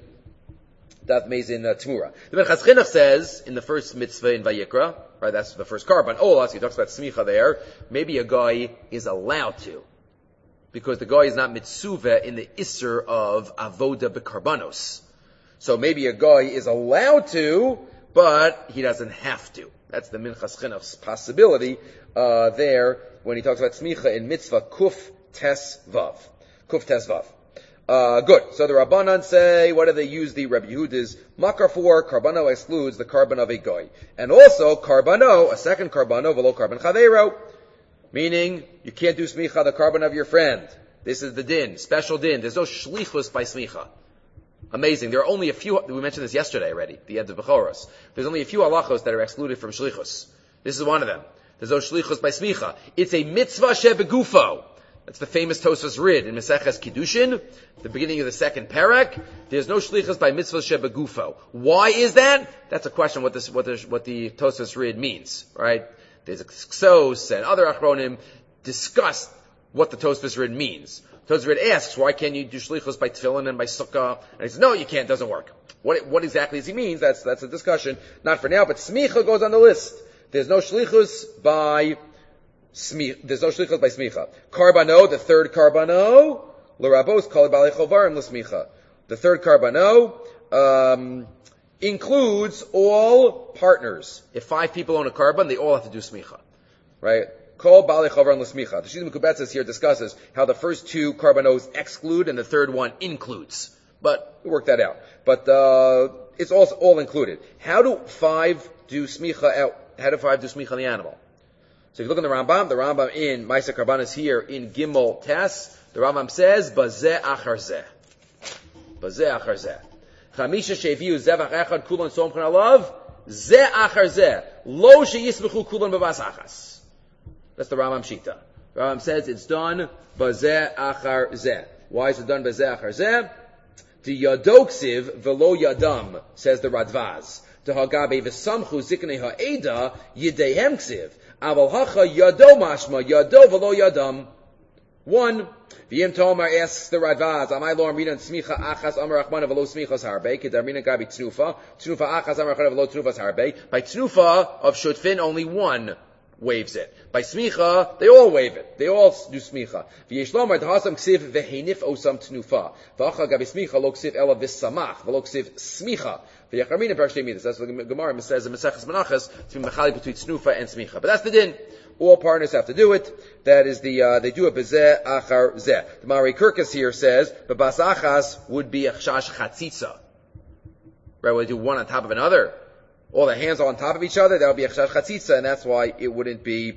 that base in uh, Temura. The Minchas Chinuch says in the first mitzvah in Vayikra, right? That's the first karban. Oh, he talks about smicha there. Maybe a guy is allowed to, because the guy is not mitzuva in the isser of avoda bekarbanos. So maybe a guy is allowed to, but he doesn't have to. That's the Minchas Chinuch's possibility uh, there when he talks about smicha in mitzvah kuf tes vav. Kuf tes vav. Uh, good. So the Rabbanan say, what do they use the Rabbi Yehuda's makar for? Karbano excludes the carbon of a guy. And also, karbano, a second karbano, velo carbon chavero. Meaning, you can't do smicha, the carbon of your friend. This is the din, special din. There's no shlichus by smicha. Amazing. There are only a few, we mentioned this yesterday already, the end of Bechoros. There's only a few halachos that are excluded from shlichus. This is one of them. There's no shlichus by smicha. It's a mitzvah shebegufo. That's the famous Tosfos Rid in Meseches Kiddushin, the beginning of the second parak. There's no shlichus by mitzvah shebegufo. Why is that? That's a question what this, what the, what the Tosfos Rid means, right? There's a Ksos and other Achronim discuss what the Tosfos Rid means. Tosfos Rid asks, why can't you do shlichus by tefillin and by sukkah? And he says, no, you can't, it doesn't work. What, what exactly does he mean? That's, that's a discussion. Not for now, but smicha goes on the list. There's no shlichus by smicha. There's no shlichus by smicha. Karbano, the third karbano, l'rabos kol balei chovarim l'smicha. The third karbano, um, includes all partners. If five people own a carbon, they all have to do smicha. Right? Kol balei chovarim l'smicha. The Shita Mekubetzes here discusses how the first two karbanos exclude and the third one includes. But we work that out. But uh, it's also all included. How do five do smicha out? How do five do smicha on the animal? So if you look in the Rambam, the Rambam in Ma'aser Karbanos here in Gimel Tes, the Rambam says, Bazeh achar zeh. Bazeh achar zeh. Chamisha sheviu zevach echad kulon somchen alav, zeh achar zeh. Lo sheyismechu kulon bevas achas. That's the Rambam Shita. Rambam says it's done bazeh achar zeh. Why is it done bazeh achar zeh? The yadoksiv velo yadam, says the Radvaz. The hagabe v'samchu ziknei ha'eda yidehem ksiv. Aval hacha yado mashma yado velo yadam. One. V'yim Tomar asks the Radvaz, Amai lo amrinan smicha achas amar achmana velo smichas harbe, kedarminan gabi tnufa, tnufa achas amar achmana velo tnufas harbe. By tnufa of shutfin, only one waves it. By smicha, they all wave it. They all do smicha. V'yesh lomar t'hasam ksiv v'heinif osam tnufa. V'acha gabi smicha lo ksiv ela v'samach, v'lo ksiv smicha. V'yacharminan parashtei midas. That's what the Gemara says in Maseches Menachos, to be mechali between tnufa and smicha. But that's the din. All partners have to do it. That is the, uh, they do it bezeh achar zeh. The Mari Kirkus here says, bebas achas would be a chash chatzitza. Right, we do one on top of another. All the hands are on top of each other, that would be a chash chatzitza, and that's why it wouldn't be,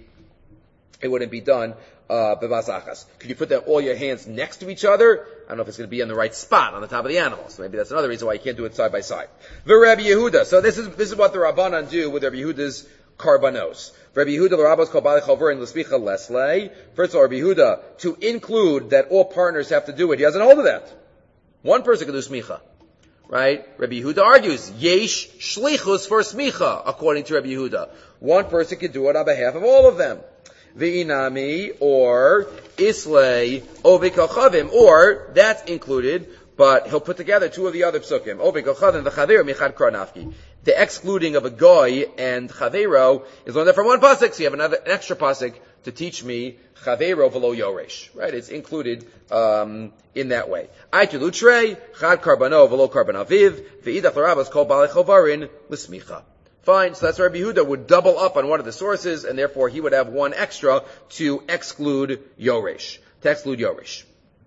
it wouldn't be done, uh, bebas achas. Could you put that, all your hands next to each other? I don't know if it's going to be in the right spot on the top of the animal. So maybe that's another reason why you can't do it side by side. The Rabbi Yehuda. So this is, this is what the Rabbanan do with Rabbi Yehuda's karbanos. Rabbi Yehuda, the rabbis call Bali Chalver and L'smicha Lesley. First of all, Rabbi Yehuda, to include that all partners have to do it, he doesn't hold of that. One person can do smicha. Right? Rabbi Yehuda argues, yesh shlichus for smicha, according to Rabbi Yehuda. One person can do it on behalf of all of them. V'inami, or islay, ovikachavim, or that's included, but he'll put together two of the other psukim. Ovikachavim v'chaver michad kranafki. The excluding of a goy and chavero is learned from one pasuk, so you have another an extra pasuk to teach me chavero v'lo yoresh. Right? It's included um, in that way. Aitu lutrei chad karbano v'lo karban aviv v'idach l'rabbos kol balei chovarin l'smicha. Fine. So that's where Rabbi Yehuda would double up on one of the sources, and therefore he would have one extra to exclude yoresh. To exclude yoresh.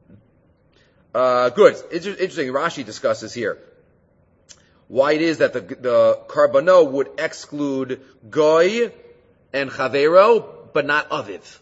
Uh, good. It's interesting. Rashi discusses here why it is that the, the karbano would exclude goy and chavero, but not aviv.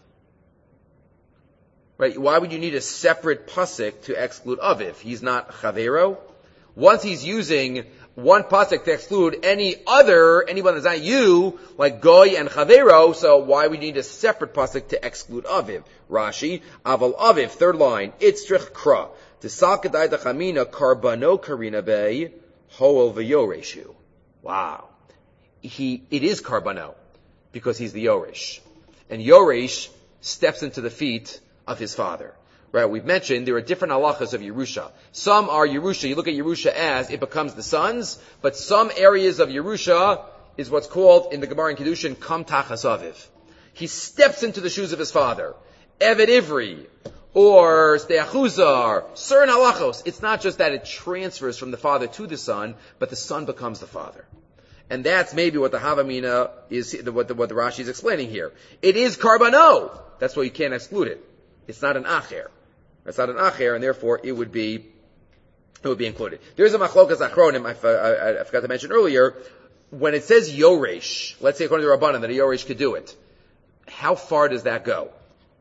Right? Why would you need a separate pasuk to exclude aviv? He's not chavero. Once he's using one pasuk to exclude any other, anyone that's not you, like goy and chavero, so why would you need a separate pasuk to exclude aviv? Rashi, aval aviv, third line, itzrich kra, t'sakadai dachamina karbano karina bay, Hoel v'yoreshu. Wow. He, it is Karbano, because he's the Yoresh. And Yoresh steps into the feet of his father. Right, we've mentioned there are different halachas of Yerusha. Some are Yerusha, you look at Yerusha as it becomes the sons, but some areas of Yerusha is what's called in the Gemara and Kedushin, Kam Tachas Aviv. He steps into the shoes of his father. Eved Ivri, or Steachuzah, or certain halachos. It's not just that it transfers from the father to the son, but the son becomes the father. And that's maybe what the Havamina is, what the, what the Rashi is explaining here. It is Karbano. That's why you can't exclude it. It's not an Acher. It's not an Acher, and therefore it would be, it would be included. There's a Machlokas Achronim, I, I, I forgot to mention earlier. When it says Yoresh, let's say according to Rabbanan that a Yoresh could do it, how far does that go?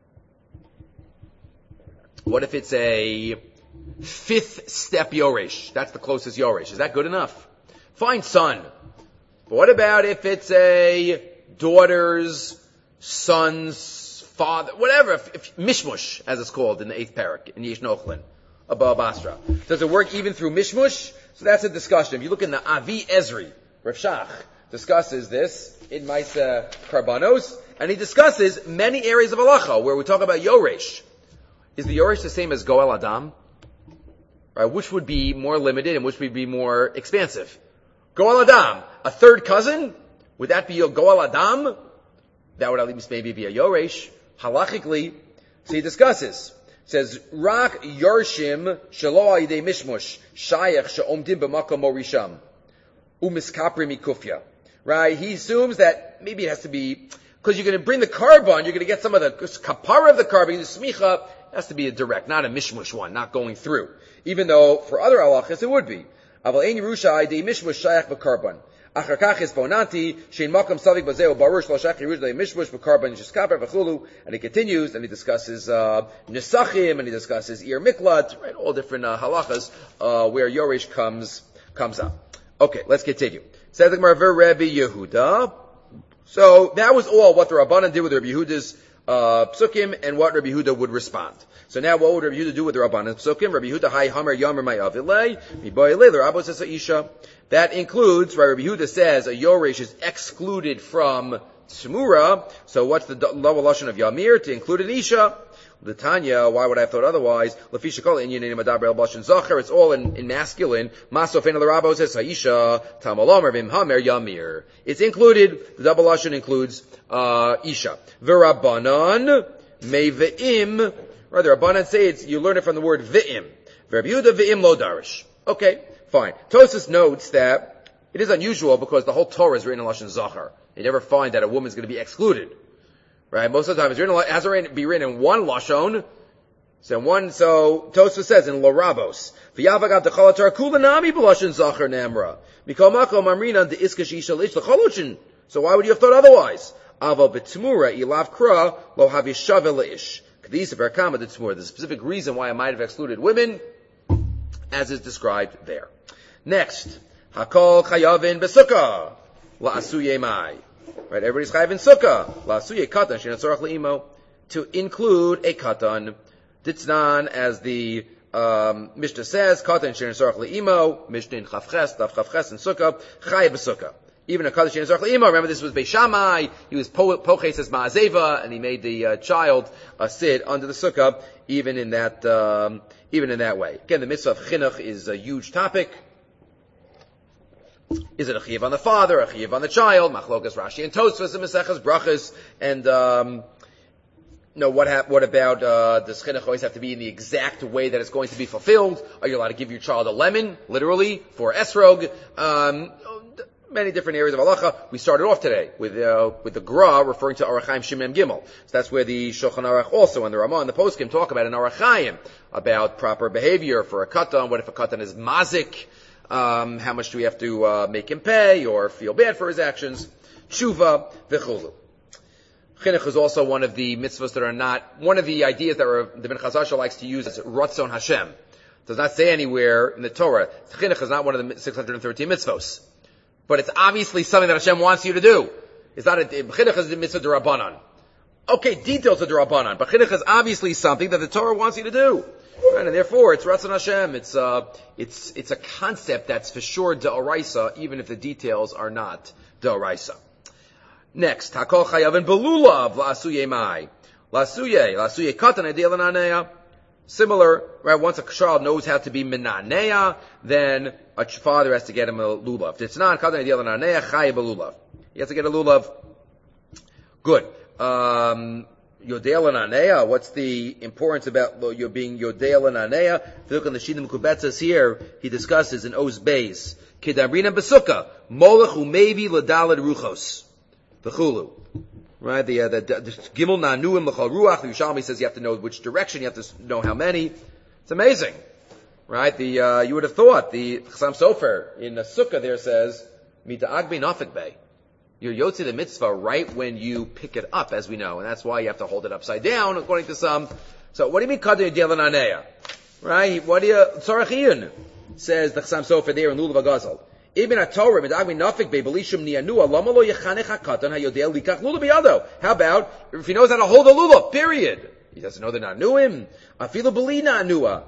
What if it's a fifth step Yoresh? That's the closest Yoresh. Is that good enough? Fine, son. But what about if it's a daughter's, son's, father, whatever, if, if, mishmush, as it's called in the eighth parak, in Yesh Nochlin, above Basra. Does it work even through mishmush? So that's a discussion. If you look in the Avi Ezri, Rav Shach discusses this in Maisa Karbanos, and he discusses many areas of halacha where we talk about Yoresh. Is the Yoresh the same as Goel Adam? Right, which would be more limited and which would be more expansive? Goel Adam, a third cousin? Would that be a Goel Adam? That would at least maybe be a Yoresh. Halachically, so he discusses. Says, Rak Yorshim Shalo Ayidei Mishmush Shayach She'omdim B'makom Morisham Umiskapri Mikufya. Right? He assumes that maybe it has to be, because you're going to bring the carbon, you're going to get some of the kapara of the carbon, the smicha, it has to be a direct, not a mishmush one, not going through. Even though for other halachas it would be. Aval ein Yerusha Ayidei Mishmush Shayach B'karban. And he continues, and he discusses uh, Nesachim, and he discusses Ir Miklat, right? All different uh, halachas uh, where Yoresh comes comes up. Okay, let's continue. Says the Gemara, Rabbi Yehuda. So that was all what the Rabbanan did with Rabbi Yehuda's uh, psukim and what Rabbi Yehuda would respond. So now what would Rabbi Yehuda do with the Rabbanan psukim? Rabbi Yehuda, Hai Hamer Yomer May Avilei, Miboy Lei, the Rabbo says Isha. That includes, right, Rabbi Yehuda says a Yoresh is excluded from Tzmura, so what's the double lashon of Yamir? To include an Isha. The Tanya, why would I have thought otherwise? It's all in, in masculine. It's included. The double lashon includes uh, Isha. V'Rabbanan me've'im. Right, the Rabbanan say it's, you learn it from the word ve'im. Rabbi Yehuda ve'im lo darish. Okay, fine. Tosfos notes that it is unusual because the whole Torah is written in lashon zachar. You never find that a woman's going to be excluded. Right? Most of the time it's written, it has to be written in one lashon. So one, so Tosfos says in Lorabos, V'yavagav dechalatar kulanami b'lashon zachar nemra. Mikol makom amrina de'iskash isha lish l'cholochin. So why would you have thought otherwise? Aval b'tmura ilav kra lo havishave leish. Kadisa berakama d'tmura. The specific reason why I might have excluded women, as is described there. Next, Hakol chayavin b'sukkah la'asuye mai. Right, everybody's chayav in sukkah. La'asuye katan shenatzorach le'imo. To include a katan. Ditznan, as the um, Mishnah says, katan shenatzorach le'imo. Mishnah in chavches, daf chavches in sukkah. Chayav b'sukkah. Even a katan shenatzorach le'imo. Remember, this was Beis Shammai. He was poches as ma'azeva, and he made the uh, child uh, sit under the sukkah, even in that, um, even in that way. Again, the mitzvah of chinuch is a huge topic. Is it a chiyuv on the father, a chiyuv on the child? Machlokas Rashi and Tosfos and Maseches Brachos. And, um, no, what hap- what about, uh, does chinuch always have to be in the exact way that it's going to be fulfilled? Are you allowed to give your child a lemon, literally, for esrog? Um, many different areas of halacha. We started off today with, uh, with the Gra referring to Orach Chaim Shimon Gimel. So that's where the Shulchan Aruch also and the Ramah and the Poskim talk about in Orach Chaim, about proper behavior for a katan. What if a katan is mazik? Um, how much do we have to uh, make him pay or feel bad for his actions? Tshuva v'chulu. Chinuch is also one of the mitzvahs that are not, one of the ideas that are, the Ben Chazasha likes to use is Ratzon Hashem. It does not say anywhere in the Torah. Chinuch is not one of the six hundred thirteen mitzvahs. But it's obviously something that Hashem wants you to do. It's not a, Chinuch is the mitzvah d'Rabbanan. Okay, details of d'Rabbanan, but Chinuch is obviously something that the Torah wants you to do. Right, and therefore, it's Ratzon Hashem. It's uh, it's it's a concept that's for sure d'oraisa, even if the details are not d'oraisa. Next, Hakol Chayavin Belulav La'asuye Mai La'asuye La'asuye Katan Adei L'Nanea. Similar, right? Once a child knows how to be Menanea, then a father has to get him a lulav. It's not Katan Adei L'Nanea Chayav Belulav. He has to get a lulav. Good. Um, Yodel and Anea, what's the importance about you being Yodel and Anea? If you look on the Shidim Kubetzas here, he discusses in Oz Beis, Kedabrina Besukkah, Molech Umevi Ladalad Ruchos, the Chulu. Right, the, uh, the, the, the Gimel Nanuim L'chal Ruach, the Yerushalmi says you have to know which direction, you have to know how many. It's amazing. Right, the, uh, you would have thought, the Chassam Sofer in the Sukkah there says, Mita Agbe Nafik Bey. You're yotze the mitzvah right when you pick it up, as we know, and that's why you have to hold it upside down, according to some. So, what do you mean kadei yodel anea? Right? What do you tzarachiyun? Says the Chassam Sofer there in Lulav Agazal. Ibn HaTorah midagmi nafik be belishum niyanua lama lo yechanech hakatan hayodel likach lulav biyado. How about if he knows how to hold a lulav? Period. He doesn't know the nanuim. Afilu beli nanua.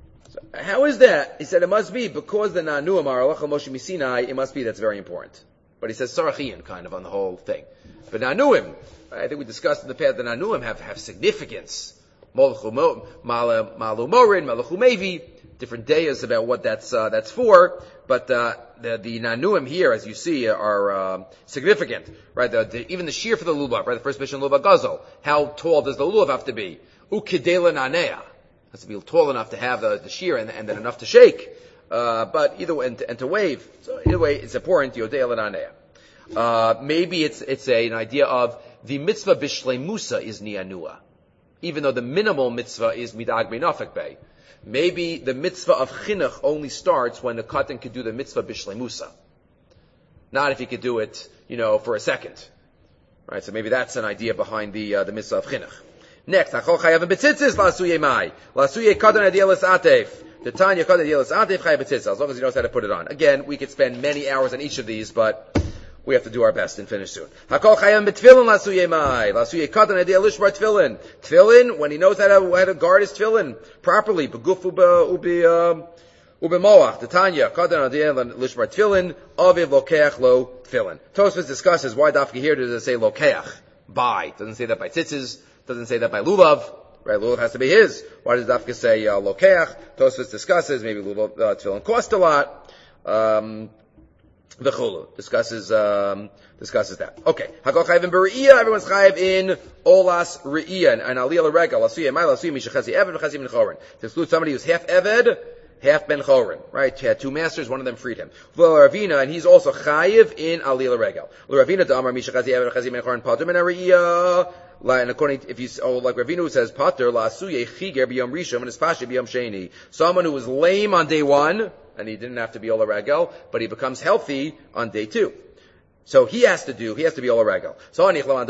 How is that? He said it must be because the nanuim are alacha Moshe Misinai. It must be that's very important. But he says Sarachian kind of on the whole thing. But Nanuim, I think we discussed in the past that Nanuim have, have significance. Malu Morin, Malachu Mevi, different dayas about what that's, uh, that's for. But, uh, the, the Nanuim here, as you see, are, uh, significant. Right? The, the, even the shear for the Lulav, right? The first mission Lulav Gazel. How tall does the Lulav have to be? Ukidela Nanea. Has to be tall enough to have the, the shear and, and then enough to shake. Uh, but either way, and to, and to wave. So either way, it's important. Yodei l'nanea. Uh, maybe it's it's a, an idea of the mitzvah b'shleimusa is niyanua, even though the minimal mitzvah is midag b'nafik bay. Maybe the mitzvah of chinuch only starts when the katan could do the mitzvah b'shleimusa, not if he could do it, you know, for a second. Right. So maybe that's an idea behind the uh, the mitzvah of chinuch. Next, achol chayavim betzitzis la'asuye mai la'asuye katan adielas atef. The Tanya Kadeh Yelis Atef Chayav B'Tzitzah, as long as he knows how to put it on. Again, we could spend many hours on each of these, but we have to do our best and finish soon. Hakol chayim b'tfilin lasuye mai. Lasuye katan adei lishbar tfilin. Tfilin, when he knows how to, how to guard his tfilin properly. Beguf ubi, um, ubi moach. The Tanya, katan adei lishbar tfilin, aviv lokeach lo tfilin. Tosfos discusses why dafka here does it say lokeach, by. Doesn't say that by tzitzis, doesn't say that by lulav. Right, lulav has to be his. Why does dafka say uh, lokeach? Tosfos discusses, maybe lulav, uh, tfilin cost a lot. Um, The Chulu discusses um, discusses that. Okay, Hakol Chayv in Bere'iyah. Everyone's Chayv in Olas Re'iyah and Aliyah L'Regel. Lasuya Mai Lasuya Mishachazi Eved V'Chazi Ben Chorin. To exclude somebody who's half Eved, half Ben Chorin. Right? He had two masters. One of them freed him. Ravina, and he's also Chayv in Aliyah L'Regel. Ravina to Amar Mishachazi Eved V'Chazi Ben Chorin Pater Ben Re'iyah. And according to, if you, oh, like Ravina who says Pater Lasuya Chiger B'Yom Rishon and Espashe B'Yom Sheni. Someone who was lame on day one, and he didn't have to be Ola Regel, but he becomes healthy on day two. So he has to do, he has to be Ola Regel. So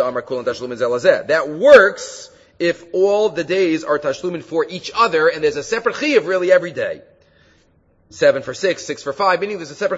that works if all the days are tashlumin for each other, and there's a separate chiyuv really every day. Seven for six, six for five, meaning there's a separate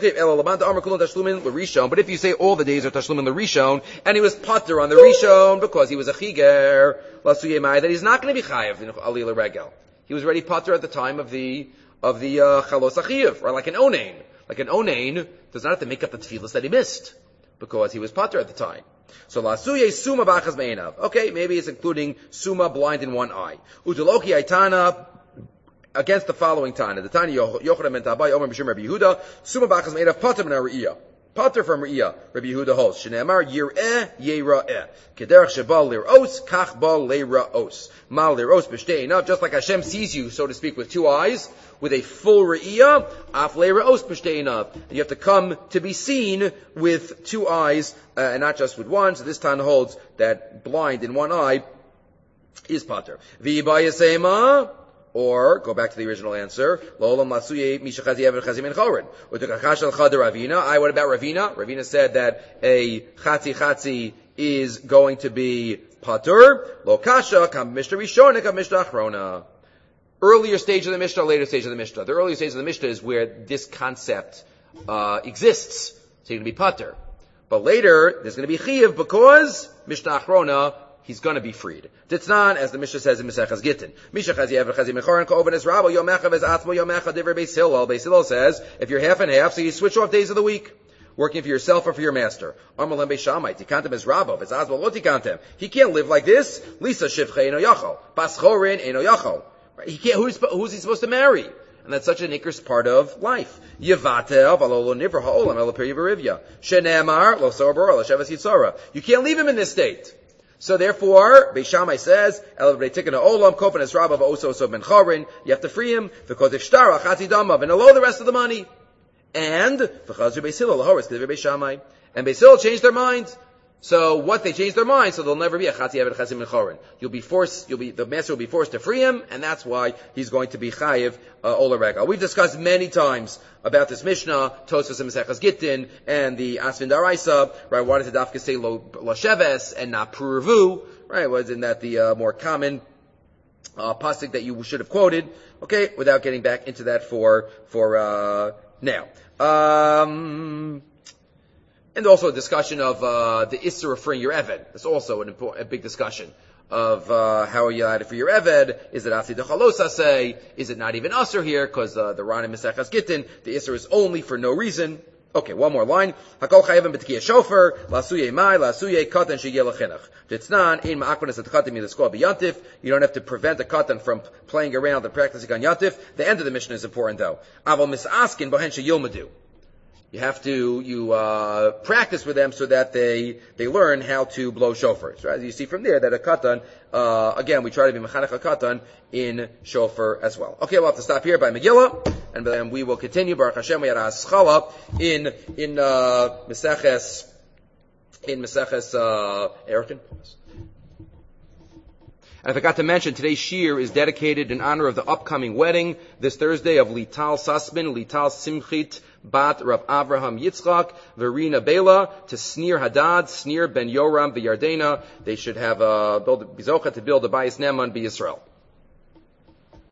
chiyuv. But if you say all the days are tashlumin l'rishon, and he was pater on the rishon because he was a chiger, that he's not going to be chayav in Aliyah Regel. He was already pater at the time of the of the uh, chalos achiyev, or like an onain. Like an onain does not have to make up the tefillas that he missed, because he was pater at the time. So lasuye suma b'achas me'enav. Okay, maybe it's including suma, blind in one eye. Udeloki aitana, against the following Tana. The Tana Yochanan ben Tabai, Omer B'Shem Rabbi Yehuda, suma b'achas me'enav pater min ha're'iyah. Pater from Re'iyah, Rabbi Yehuda holds. Shneamar yir'eh yera'eh. Kederach shebal lir'os, kach bal le'ra'os. Mal lir'os b'shtei, just like Hashem sees you, so to speak, with two eyes, with a full Re'iyah, af le'ra'os b'shtei. You have to come to be seen with two eyes, uh, and not just with one. So this Tana holds that blind in one eye is Pater. V'yibayasema, or, go back to the original answer, Lo'olam Lasuye Mishachazi Eved Chazi Men Chorin. U'tukakash al Chad Ravina. I, what about Ravina? Ravina said that a Chatzi Chatzi is going to be Patur. Lo Kasha, Kam Mishnah Rishona, Kam Mishnah Achrona. Earlier stage of the Mishnah, later stage of the Mishnah. The earlier stage of the Mishnah is where this concept, uh, exists. So you're going to be Patur. But later, there's going to be Chiyav because Mishnah Achrona, he's going to be freed. Titznan, as the Mishnah says in Mesechas Gittin. Mishachazi Eved Chazi Mechorin Ka'oven Es Rabo Yomecha Vez Atzmo Yomecha Divrei Beis Hillel. Beis Hillel says, if you're half and half, so you switch off days of the week, working for yourself or for your master. Amalem Beis Shammai Tikantem Es Rabo Vez Atzmo Lo Tikantem. He can't live like this. Lisa Shivcha Eno Yachol. Bas Chorin Eno Yachol. He can't. Who's, who's he supposed to marry? And that's such an ikr's part of life. Yevatev alolo nivra ha'olam elapir yivarivya. Shenemar lo sorbar lo shavas yitzara. You can't leave him in this state. So therefore, Beis Shammai says, "Elevei tikana olam kofen esraba va'oso so ben charin." You have to free him because if shtara chatzi damav and allow the rest of the money. And v'chazru Beis Hillel lahoris k'divrei Beis Shammai. And Beis Hillel changed their minds. So what they changed their minds, so there'll never be a chatzi eved chazim and chorin. You'll be forced, you'll be the master will be forced to free him, and that's why he's going to be chayiv uh, ola regal. We've discussed many times about this Mishnah, Tosfos and Mesechas Gittin, and the Asvin Daraisa. Right? Why does the Dafka say lo, lo sheves and not pruvu? Right? Wasn't that the uh, more common uh, pasuk that you should have quoted? Okay, without getting back into that for for uh, now. Um, And also a discussion of uh, the Isser of freeing your Eved. That's also an important, a big discussion of uh, how are you allowed to free your Eved. Is it Afti Dechalosa say? Is it not even Usser here? Because uh, the Ran in Mesechas Gittin, the Isser is only for no reason. Okay, one more line. Hakol chayevim b'tekiyah shofer, lasuye mai, lasuye katan sheyeh l'chinach. Titznan, ein ma'akvanas et katan milaskoa b'yantif. You don't have to prevent a katan from playing around and practicing on yantif. The end of the Mishnah is important though. Aval misaskin bohen sheyilmadu. You have to, you, uh, practice with them so that they, they learn how to blow shofars. Right? As you see from there that a katan, uh, again, we try to be mechanech a katan in shofar as well. Okay, we'll have to stop here by Megillah, and then we will continue, Baruch Hashem, we had a haschala in, in, uh, Meseches, in Meseches, uh, Erikin. I forgot to mention, today's shir is dedicated in honor of the upcoming wedding this Thursday of Lital Sussman, Lital Simchit, Bat Rav Avraham Yitzchak, Verena Bela, to Snir Hadad, Snir Ben Yoram, V'Yardena. They should have, uh, build, Bizocha to build a Bayis Neman, Be Yisrael.